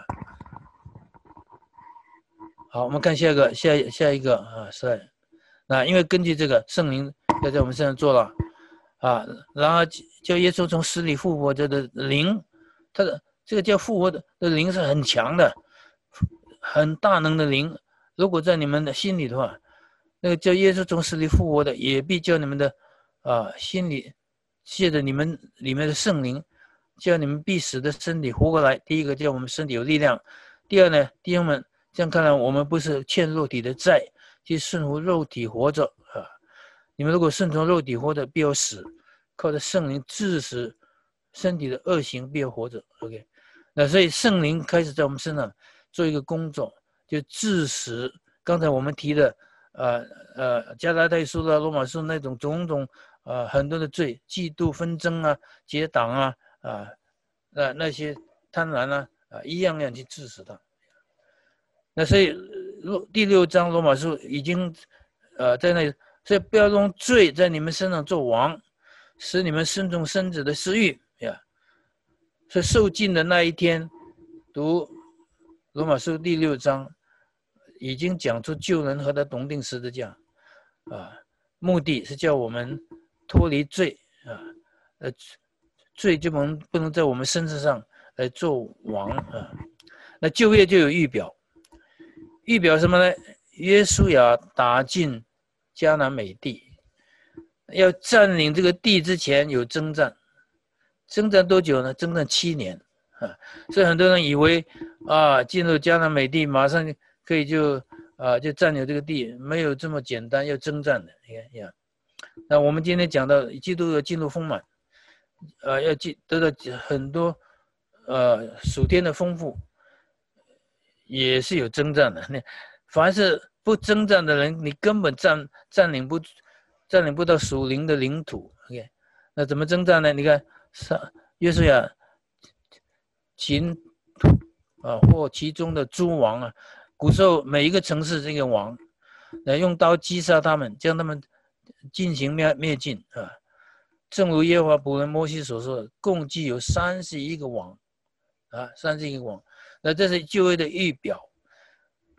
好，我们看下一个下下一个啊是。那因为根据这个圣灵要在我们身上做了啊，然后叫耶稣从死里复活着的灵，他的这个叫复活的的灵是很强的，很大能的灵。如果在你们的心里的话，那个叫耶稣从死里复活的，也必叫你们的啊心里借着你们里面的圣灵，叫你们必死的身体活过来。第一个叫我们身体有力量，第二呢，弟兄们，这样看来我们不是欠肉体的债。去顺服肉体活着啊！你们如果顺从肉体活着，必要死；靠着圣灵致死身体的恶行，必要活着。OK， 那所以圣灵开始在我们身上做一个工作，就致死刚才我们提的呃呃加拉太书啊、罗马书那种种种呃很多的罪，嫉妒、纷争啊、结党啊啊呃那些贪婪啊啊一样样去致死它。那所以。第六章罗马书已经，呃，在那，所以不要用罪在你们身上做王，使你们顺从身子的私欲呀。所以受尽的那一天，读罗马书第六章，已经讲出救人和他同定十字架，啊，目的是叫我们脱离罪啊，呃，罪就不能不能在我们身子上来做王啊。那旧约就有预表。预表什么呢？约书亚打进迦南美地，要占领这个地之前有征战，征战多久呢？征战七年啊！所以很多人以为啊，进入迦南美地马上可以就啊就占有这个地，没有这么简单，要征战的。你看呀，那我们今天讲到基督要进入丰满，呃，要进得到很多呃属天的丰富。也是有征战的，凡是不征战的人，你根本占占领不占领不到属灵的领土。OK， 那怎么征战呢？你看，约书亚秦啊，或其中的诸王啊，古时候每一个城市这个王，来用刀击杀他们，将他们进行灭灭尽啊。正如耶和华仆人摩西所说的，共计有三十一个王啊，三十一个王。那这是旧约的预表，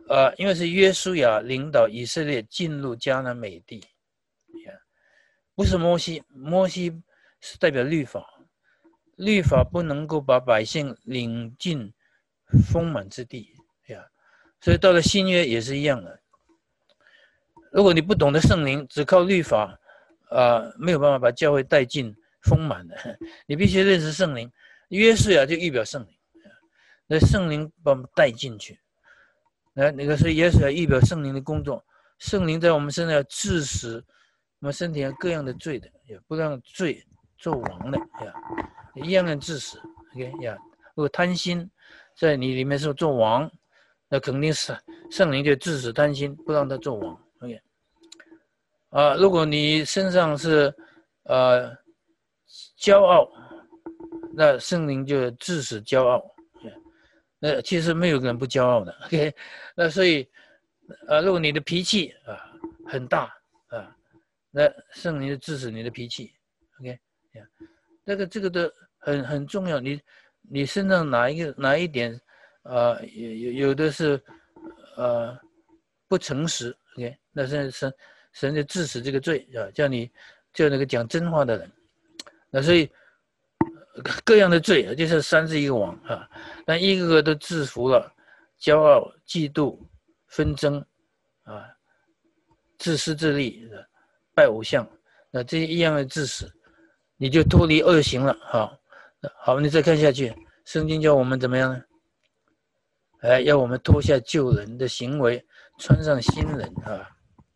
呃，因为是约书亚领导以色列进入迦南美地，不是摩西，摩西是代表律法，律法不能够把百姓领进丰满之地呀，所以到了新约也是一样的。如果你不懂得圣灵，只靠律法，呃，没有办法把教会带进丰满的。你必须认识圣灵，约书亚就预表圣灵，那圣灵把我们带进去。那那个是约书亚预表圣灵的工作，圣灵在我们身上要治死我们身体上各样的罪的，也不让罪做王的呀，一样的治死。OK 呀，如果贪心在你里面是做王，那肯定是圣灵就治死贪心，不让他做王。OK， 啊，如果你身上是呃骄傲，那圣灵就治死骄傲。那其实没有人不骄傲的。OK， 那所以呃，如果你的脾气啊很大啊，那圣灵就治死你的脾气。OK， 那个这个的很很重要。你你身上哪一个哪一点？呃，有有的是呃不诚实 ，OK， 那是神神就治死这个罪啊，叫你叫那个讲真话的人。那所以各样的罪就是三十一个王啊，但一个个都制服了骄傲、嫉妒、纷争啊、自私自利、拜偶像，那这些一样的治死，你就脱离恶行了。好，好，你再看下去，圣经叫我们怎么样呢？哎，要我们脱下旧人的行为，穿上新人啊！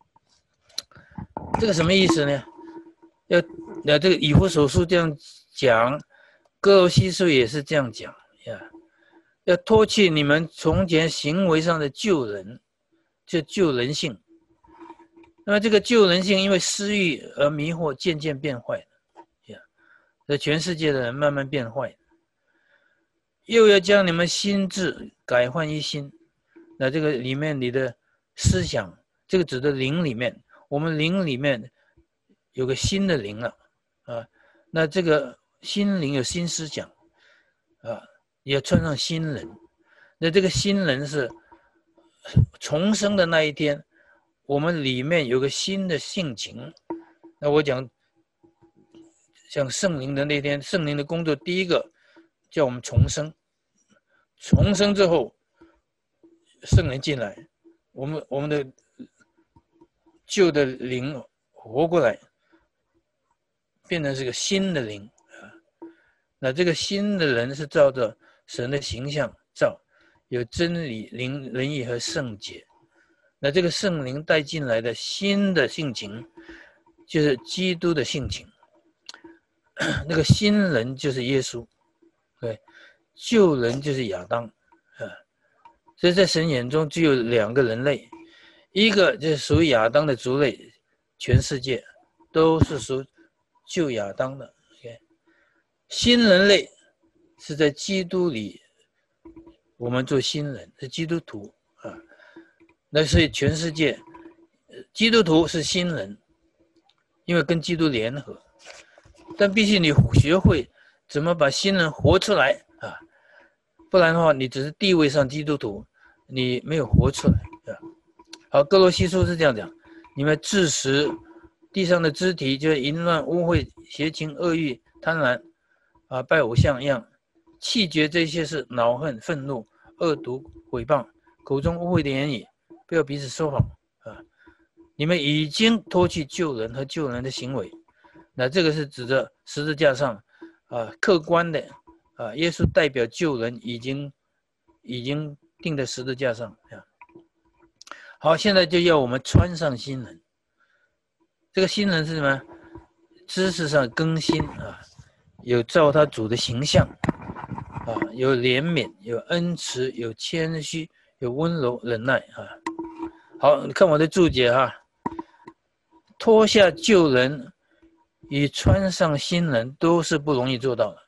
这个什么意思呢？要那这个以弗所书这样讲，哥罗西书也是这样讲呀。要脱去你们从前行为上的旧人，就旧人性。那么这个旧人性因为私欲而迷惑，渐渐变坏呀。这全世界的人慢慢变坏。又要将你们心智改换一新，那这个里面你的思想，这个指的灵里面，我们灵里面有个新的灵了啊，那这个新灵有新思想啊，也要穿上新人，那这个新人是重生的那一天，我们里面有个新的性情。那我讲像圣灵的那天，圣灵的工作第一个叫我们重生，重生之后，圣灵进来，我们我们的旧的灵活过来，变成是个新的灵啊。那这个新的人是照着神的形象造，有真理、灵、仁义和圣洁。那这个圣灵带进来的新的性情，就是基督的性情。那个新人就是耶稣，对。旧人就是亚当，啊，所以在神眼中只有两个人类，一个就是属于亚当的族类，全世界都是属旧亚当的。Okay? 新人类是在基督里，我们做新人是基督徒啊。那所以全世界基督徒是新人，因为跟基督联合，但必须你学会怎么把新人活出来。啊，不然的话，你只是地位上基督徒，你没有活出来，对吧？好，哥罗西书是这样讲：你们致死地上的肢体，就是淫乱、污秽、邪情、恶欲、贪婪，啊，拜偶像一样，弃绝这些是恼恨、愤怒、恶毒、毁谤，口中污秽的言语，不要彼此说谎啊！你们已经脱去旧人和旧人的行为，那这个是指着十字架上啊，客观的。啊，耶稣代表旧人已经已经钉在十字架上。好，现在就要我们穿上新人。这个新人是什么？知识上更新啊，有照他主的形象啊，有怜悯，有恩慈，有谦虚，有温柔忍耐啊。好，你看我的注解哈，脱下旧人与穿上新人都是不容易做到的。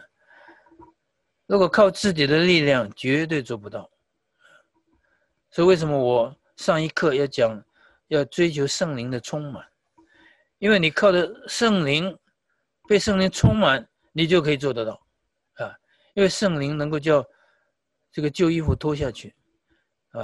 如果靠自己的力量，绝对做不到。所以为什么我上一课要讲，要追求圣灵的充满？因为你靠着圣灵，被圣灵充满，你就可以做得到啊！因为圣灵能够叫这个旧衣服脱下去啊，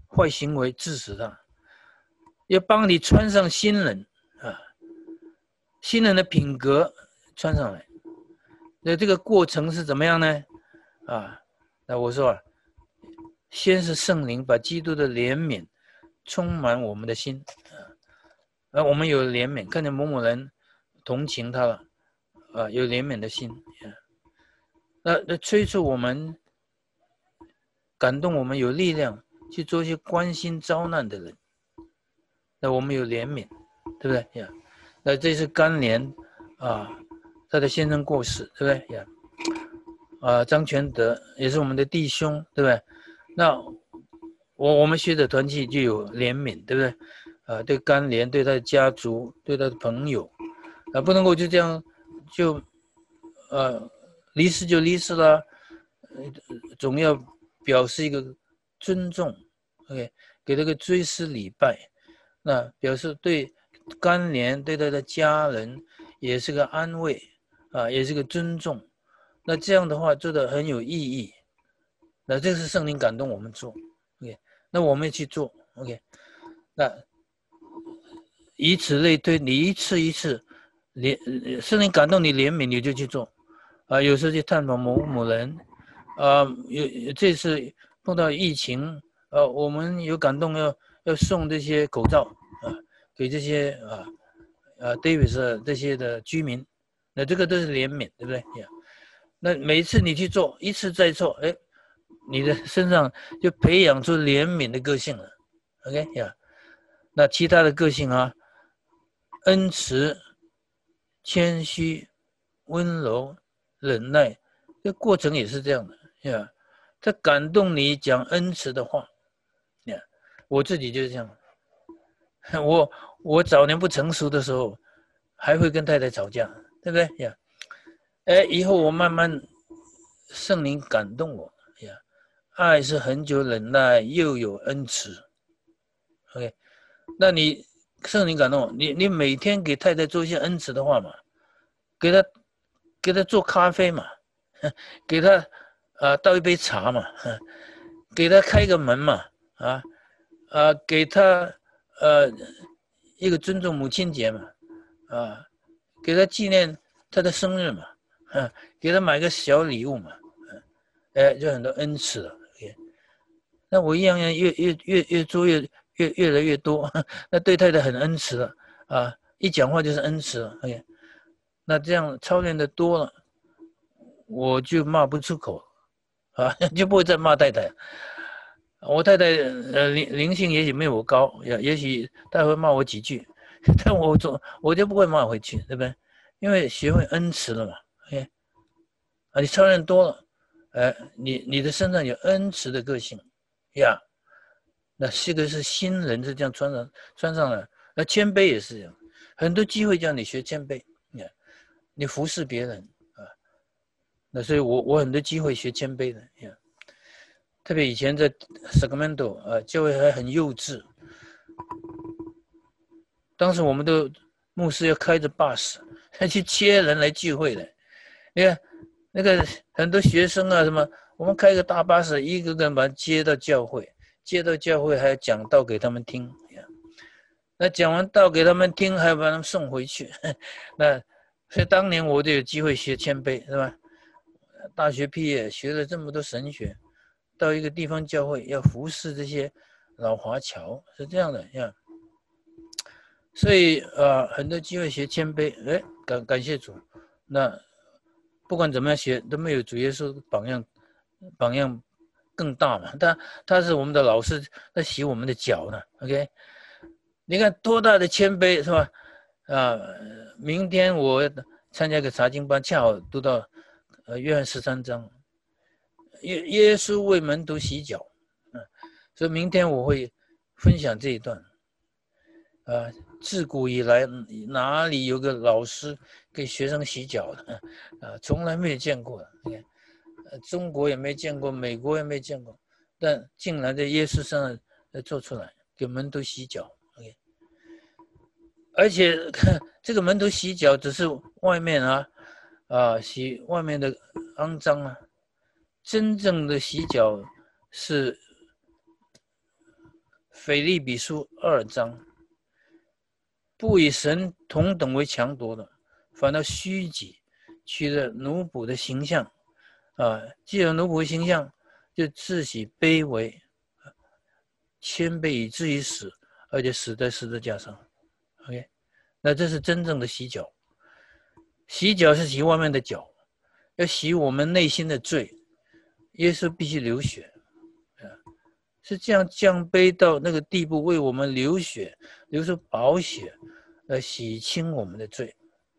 坏行为治死他，要帮你穿上新人啊，新人的品格穿上来。那这个过程是怎么样呢？啊，那我说啊，先是圣灵把基督的怜悯充满我们的心啊，而我们有怜悯，看见某某人同情他了，啊，有怜悯的心，啊、那那催促我们，感动我们有力量去做一些关心遭难的人。那我们有怜悯，对不对呀？那这是甘莲啊，他的先生过世，对不对呀？啊，张全德也是我们的弟兄，对不对？那我我们学者团契就有怜悯，对不对？啊，对甘莲，对他的家族，对他的朋友，啊，不能够就这样就呃离世就离世了，总要表示一个尊重 ，OK， 给他个追思礼拜。那表示对甘莲对他的家人也是个安慰啊，也是个尊重。那这样的话做得很有意义。那这是圣灵感动我们做 ，OK， 那我们也去做 ，OK， 那以此类推，你一次一次怜圣灵感动你怜悯，你就去做啊。有时候去探访某某人啊，有这次碰到疫情，呃、啊，我们有感动要。要送这些口罩啊，给这些啊啊 Davis 这些的居民，那这个都是怜悯，对不对呀？那每一次你去做，一次再做，哎，你的身上就培养出怜悯的个性了 ，OK 呀？那其他的个性啊，恩慈、谦虚、温柔、忍耐，这过程也是这样的呀。他感动你讲恩慈的话。我自己就是这样，我我早年不成熟的时候，还会跟太太吵架，对不对呀？哎，以后我慢慢圣灵感动我呀，爱是恒久忍耐，又有恩慈。OK， 那你圣灵感动我，你你每天给太太做一些恩慈的话嘛，给她给她做咖啡嘛，给她啊倒一杯茶嘛，给她开个门嘛，啊。啊，给他呃一个尊重母亲节嘛，啊，给他纪念他的生日嘛，啊，给他买个小礼物嘛，哎，就很多恩慈了。那我一样样越越越越做越越越来越多，那对太太很恩慈了啊，一讲话就是恩慈了。OK， 那这样操练的多了，我就骂不出口啊，就不会再骂太太。我太太呃灵灵性也许没有我高，也也许她会骂我几句，但我总我就不会骂回去，对不对？因为学会恩慈了嘛，哎，啊，你操练多了，哎，你你的身上有恩慈的个性，呀，那这个是新人是这样穿上穿上了，那谦卑也是这样，很多机会叫你学谦卑，呀，你服侍别人啊，那所以我我很多机会学谦卑的，呀。特别以前在 Sacramento 啊，教会还很幼稚。当时我们都牧师要开着 bus 去接人来聚会的。你看那个很多学生啊什么，我们开个大巴士，一个个把他接到教会，接到教会还要讲道给他们听。那讲完道给他们听，还要把他们送回去。那所以当年我就有机会学谦卑，是吧？大学毕业学了这么多神学。到一个地方教会要服侍这些老华侨，是这样的呀。所以呃，很多机会学谦卑，哎，感感谢主。那不管怎么样学，都没有主耶稣榜样榜样更大嘛。他他是我们的老师，他洗我们的脚呢。OK， 你看多大的谦卑是吧？啊，明天我参加个查经班，恰好读到呃约翰十三章。耶耶稣为门徒洗脚，嗯，所以明天我会分享这一段。啊，自古以来哪里有个老师给学生洗脚的？啊，从来没有见过。你看，呃，中国也没见过，美国也没见过，但竟然在耶稣身上做出来，给门徒洗脚。OK， 而且这个门徒洗脚只是外面啊，啊，洗外面的肮脏啊。真正的洗脚是腓立比书二章，不以神同等为强夺的，反倒虚己，取了奴仆的形象。啊，既有奴仆形象，就自己卑微，谦卑以至于死，而且死在十字架上。OK， 那这是真正的洗脚。洗脚是洗外面的脚，要洗我们内心的罪。耶稣必须流血，是这样降卑到那个地步，为我们流血，流出宝血，来洗清我们的罪。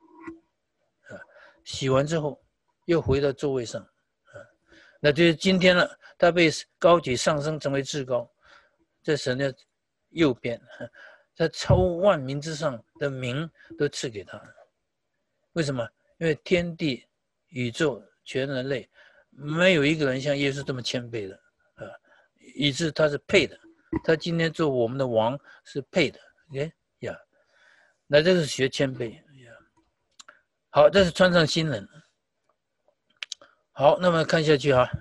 洗完之后，又回到座位上。那就是今天了，他被高举上升，成为至高，在神的右边，在超万民之上的名都赐给他。为什么？因为天地、宇宙、全人类，没有一个人像耶稣这么谦卑的，啊，以致他是配的。他今天做我们的王是配的。OK 呀，那这是学谦卑呀。好，这是穿上新人。好，那么看下去哈。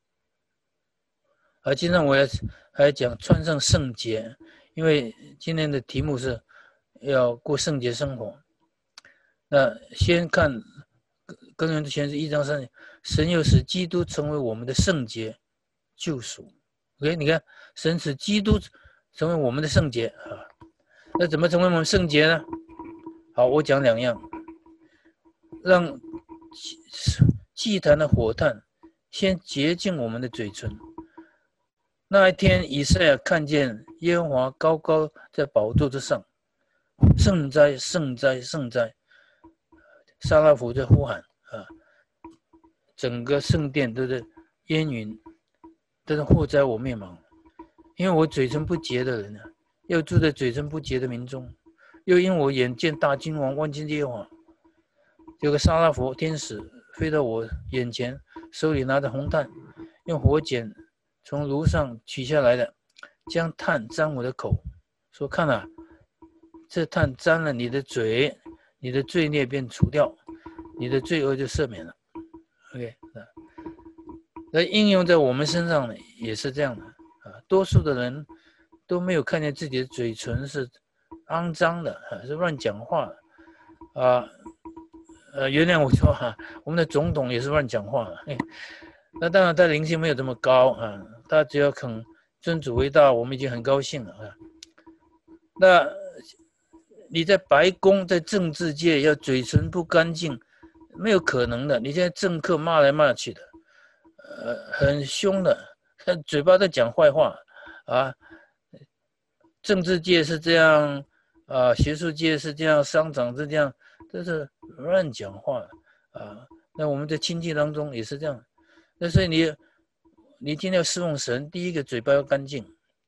啊，今天我要还讲穿上圣洁，因为今天的题目是要过圣洁生活。那先看哥林多前书一章三节，神又使基督成为我们的圣洁救赎。OK， 你看，神使基督成为我们的圣洁啊。那怎么成为我们圣洁呢？好，我讲两样，让祭坛的火炭先洁净我们的嘴唇。那一天，以赛亚看见耶和华高高在宝座之上，圣哉，圣哉，圣哉！撒拉弗在呼喊啊，整个圣殿都是烟云，都是祸哉我灭亡，因为我嘴唇不洁的人啊，又住在嘴唇不洁的民中，又因我眼见大君王万军耶和华，有个撒拉弗天使飞到我眼前，手里拿着红炭，用火剪从炉上取下来的，将炭沾我的口，说：“看啊，这炭沾了你的嘴，你的罪孽便除掉，你的罪恶就赦免了。” OK， 那应用在我们身上呢，也是这样的啊。多数的人都没有看见自己的嘴唇是肮脏的，啊、是乱讲话的啊。呃，原谅我说哈、啊，我们的总统也是乱讲话的。哎，那当然，他灵性没有这么高啊，他只要肯尊主为大，我们已经很高兴了啊。那你在白宫，在政治界要嘴唇不干净，没有可能的。你现在政客骂来骂去的，呃，很凶的，嘴巴在讲坏话啊。政治界是这样啊，学术界是这样，商场是这样，这是乱讲话啊。那我们在亲戚当中也是这样。那所以你，你今天要侍奉神，第一个嘴巴要干净。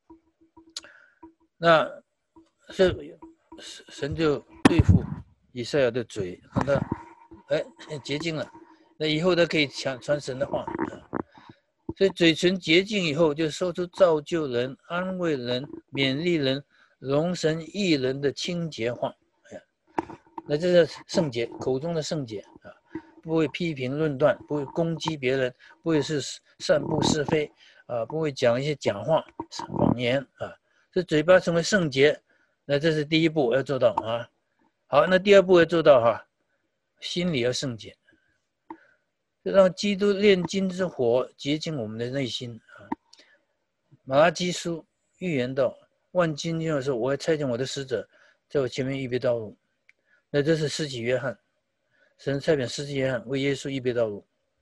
那是神就对付以赛亚的嘴，让他哎洁净了。那以后他可以传传神的话。所以嘴唇洁净以后，就说出造就人、安慰人、勉励人、容神益人的清洁话。哎，那这是圣洁，口中的圣洁啊。不会批评论断，不会攻击别人，不会是散布是非啊，不会讲一些假话、谎言啊。这嘴巴成为圣洁，那这是第一步要做到啊。好，那第二步要做到哈、啊，心里要圣洁，让基督炼金之火洁净我们的内心啊。马拉基书预言到，万金就说：“我要差遣我的使者，在我前面预备道路。”那这是施洗约翰。神差遣施洗约翰为耶稣预备道路。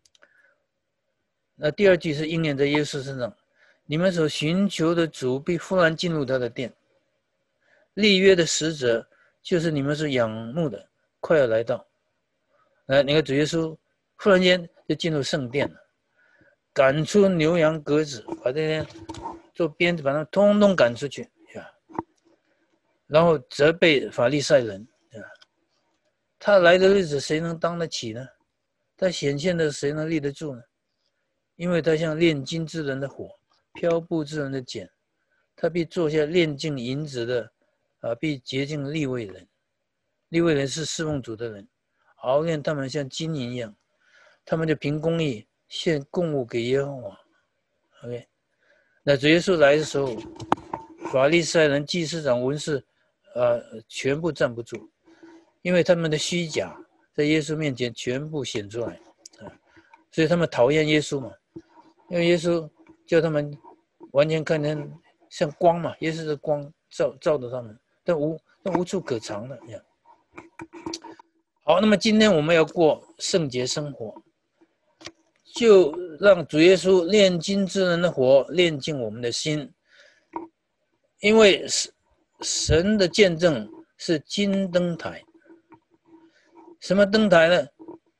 那第二句是应验在耶稣身上：你们所寻求的主必忽然进入他的殿，立约的使者就是你们所仰慕的，快要来到。来，你看主耶稣忽然间就进入圣殿了，赶出牛羊鸽子，把这些做鞭子把他们通通赶出去，然后责备法利赛人。他来的日子谁能当得起呢？他显现的谁能立得住呢？因为他像炼金之人的火，漂布之人的碱，他必坐下炼尽银子的，啊，必洁净利未人。利未人是侍奉主的人，熬炼他们像金银一样，他们就凭公义献供物给耶和华。OK， 那主耶稣来的时候， 法利赛人、祭司长、文士，呃，全部站不住，因为他们的虚假在耶稣面前全部显出来，啊，所以他们讨厌耶稣嘛，因为耶稣叫他们完全看见像光嘛，耶稣的光照照着他们，但无但无处可藏了呀。好，那么今天我们要过圣洁生活，就让主耶稣炼金之人的火炼净我们的心，因为神的见证是金灯台。什么灯台呢？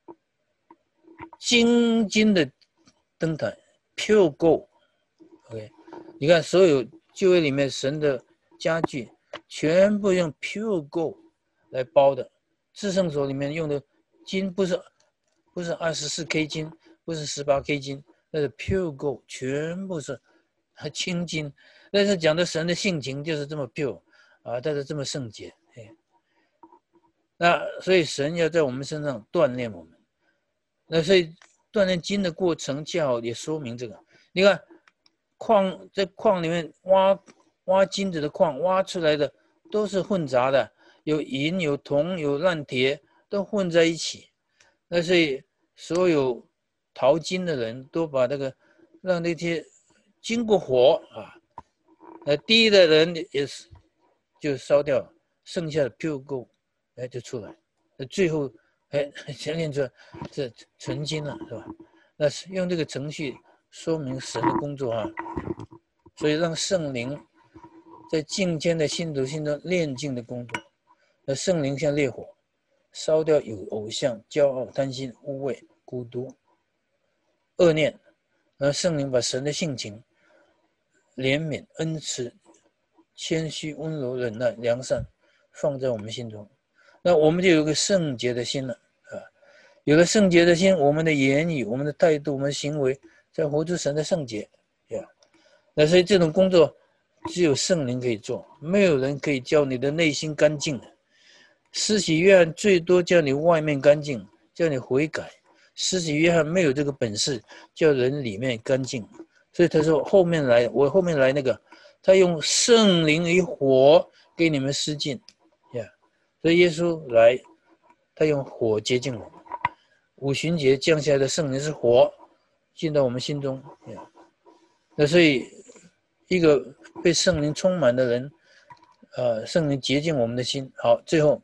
金金的灯台 ，pure gold。OK， 你看所有旧约里面神的家具，全部用 pure gold 来包的。至圣所里面用的金不是不是二十四 K 金，不是十八 K 金，那是 pure gold， 全部是清金。但是讲的神的性情就是这么 pure 啊，但是这么圣洁。那所以神要在我们身上锻炼我们，那所以锻炼金的过程恰好也说明这个。你看矿在矿里面挖挖金子的矿，挖出来的都是混杂的，有银有铜有烂铁都混在一起。那所以所有淘金的人都把那个让那些经过火啊，那低的人也是就烧掉，剩下的 pure gold 哎就出来，那最后哎前练出来是纯金了，是吧？那是用这个程序说明神的工作啊，所以让圣灵在敬虔的信徒心中炼净的工作。那圣灵像烈火，烧掉有偶像、骄傲、贪心、污秽、孤独、恶念，然后圣灵把神的性情、怜悯、恩慈、谦虚、温柔、忍耐、良善放在我们心中，那我们就有个圣洁的心了啊！有了圣洁的心，我们的言语、我们的态度、我们的行为，在活出神的圣洁呀。那所以这种工作只有圣灵可以做，没有人可以叫你的内心干净的。施洗约翰最多叫你外面干净，叫你悔改。施洗约翰没有这个本事叫人里面干净，所以他说后面来，我后面来那个，他用圣灵与火给你们施浸呀。所以耶稣来，他用火洁净我们。五旬节降下来的圣灵是火，进到我们心中呀。那所以一个被圣灵充满的人，呃，圣灵洁净我们的心。好，最后。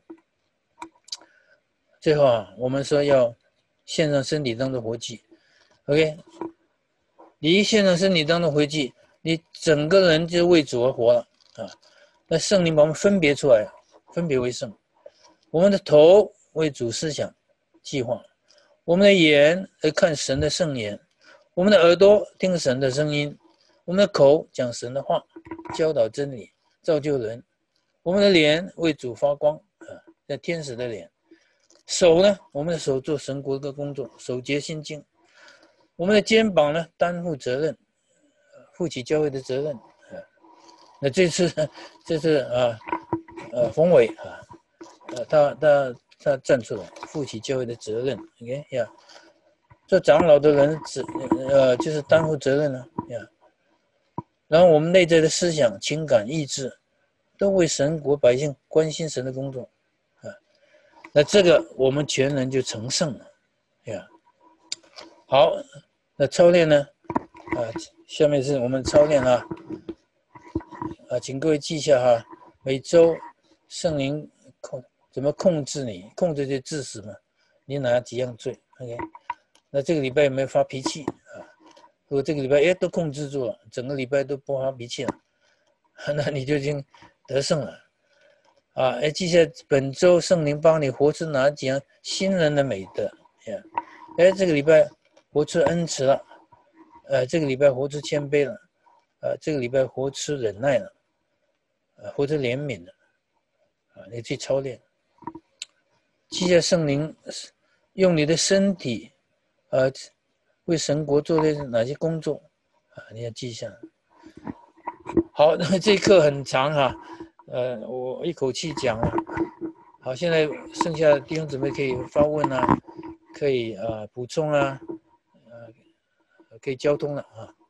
最后啊，我们说要献上身体当作活祭 ，OK？ 你一献上身体当作活祭，你整个人就为主而活了啊！那圣灵把我们分别出来，分别为圣。我们的头为主思想计划，我们的眼来看神的圣言，我们的耳朵听神的声音，我们的口讲神的话，教导真理，造就人。我们的脸为主发光啊，像天使的脸。手呢，我们的手做神国的工作，守节心经。我们的肩膀呢，担负责任，负起教会的责任。那这次，这次啊，呃，冯伟啊，呃，他他他站出来，负起教会的责任。OK 呀，做长老的人只呃就是担负责任了呀。然后我们内在的思想、情感、意志，都为神国百姓关心神的工作。那这个我们全人就成圣了呀。好，那操练呢？啊，下面是我们操练啊。啊，请各位记下哈，每周圣灵控怎么控制你，控制就致死嘛。你哪几样罪 ？OK？ 那这个礼拜有没有发脾气啊？如果这个礼拜哎都控制住了，整个礼拜都不发脾气了，那你就已经得胜了。啊，哎，记下本周圣灵帮你活出哪几样新人的美德呀？哎，这个礼拜活出恩慈了，呃，这个礼拜活出谦卑了，呃，这个礼拜活出忍耐了，呃，活出怜悯了，啊，你去操练。记下圣灵用你的身体，呃，为神国做的哪些工作啊？你要记下。好，那这一课很长哈。呃，我一口气讲了。好，现在剩下的弟兄姊妹可以发问啊，可以啊、呃、补充啊，呃，可以交通了啊。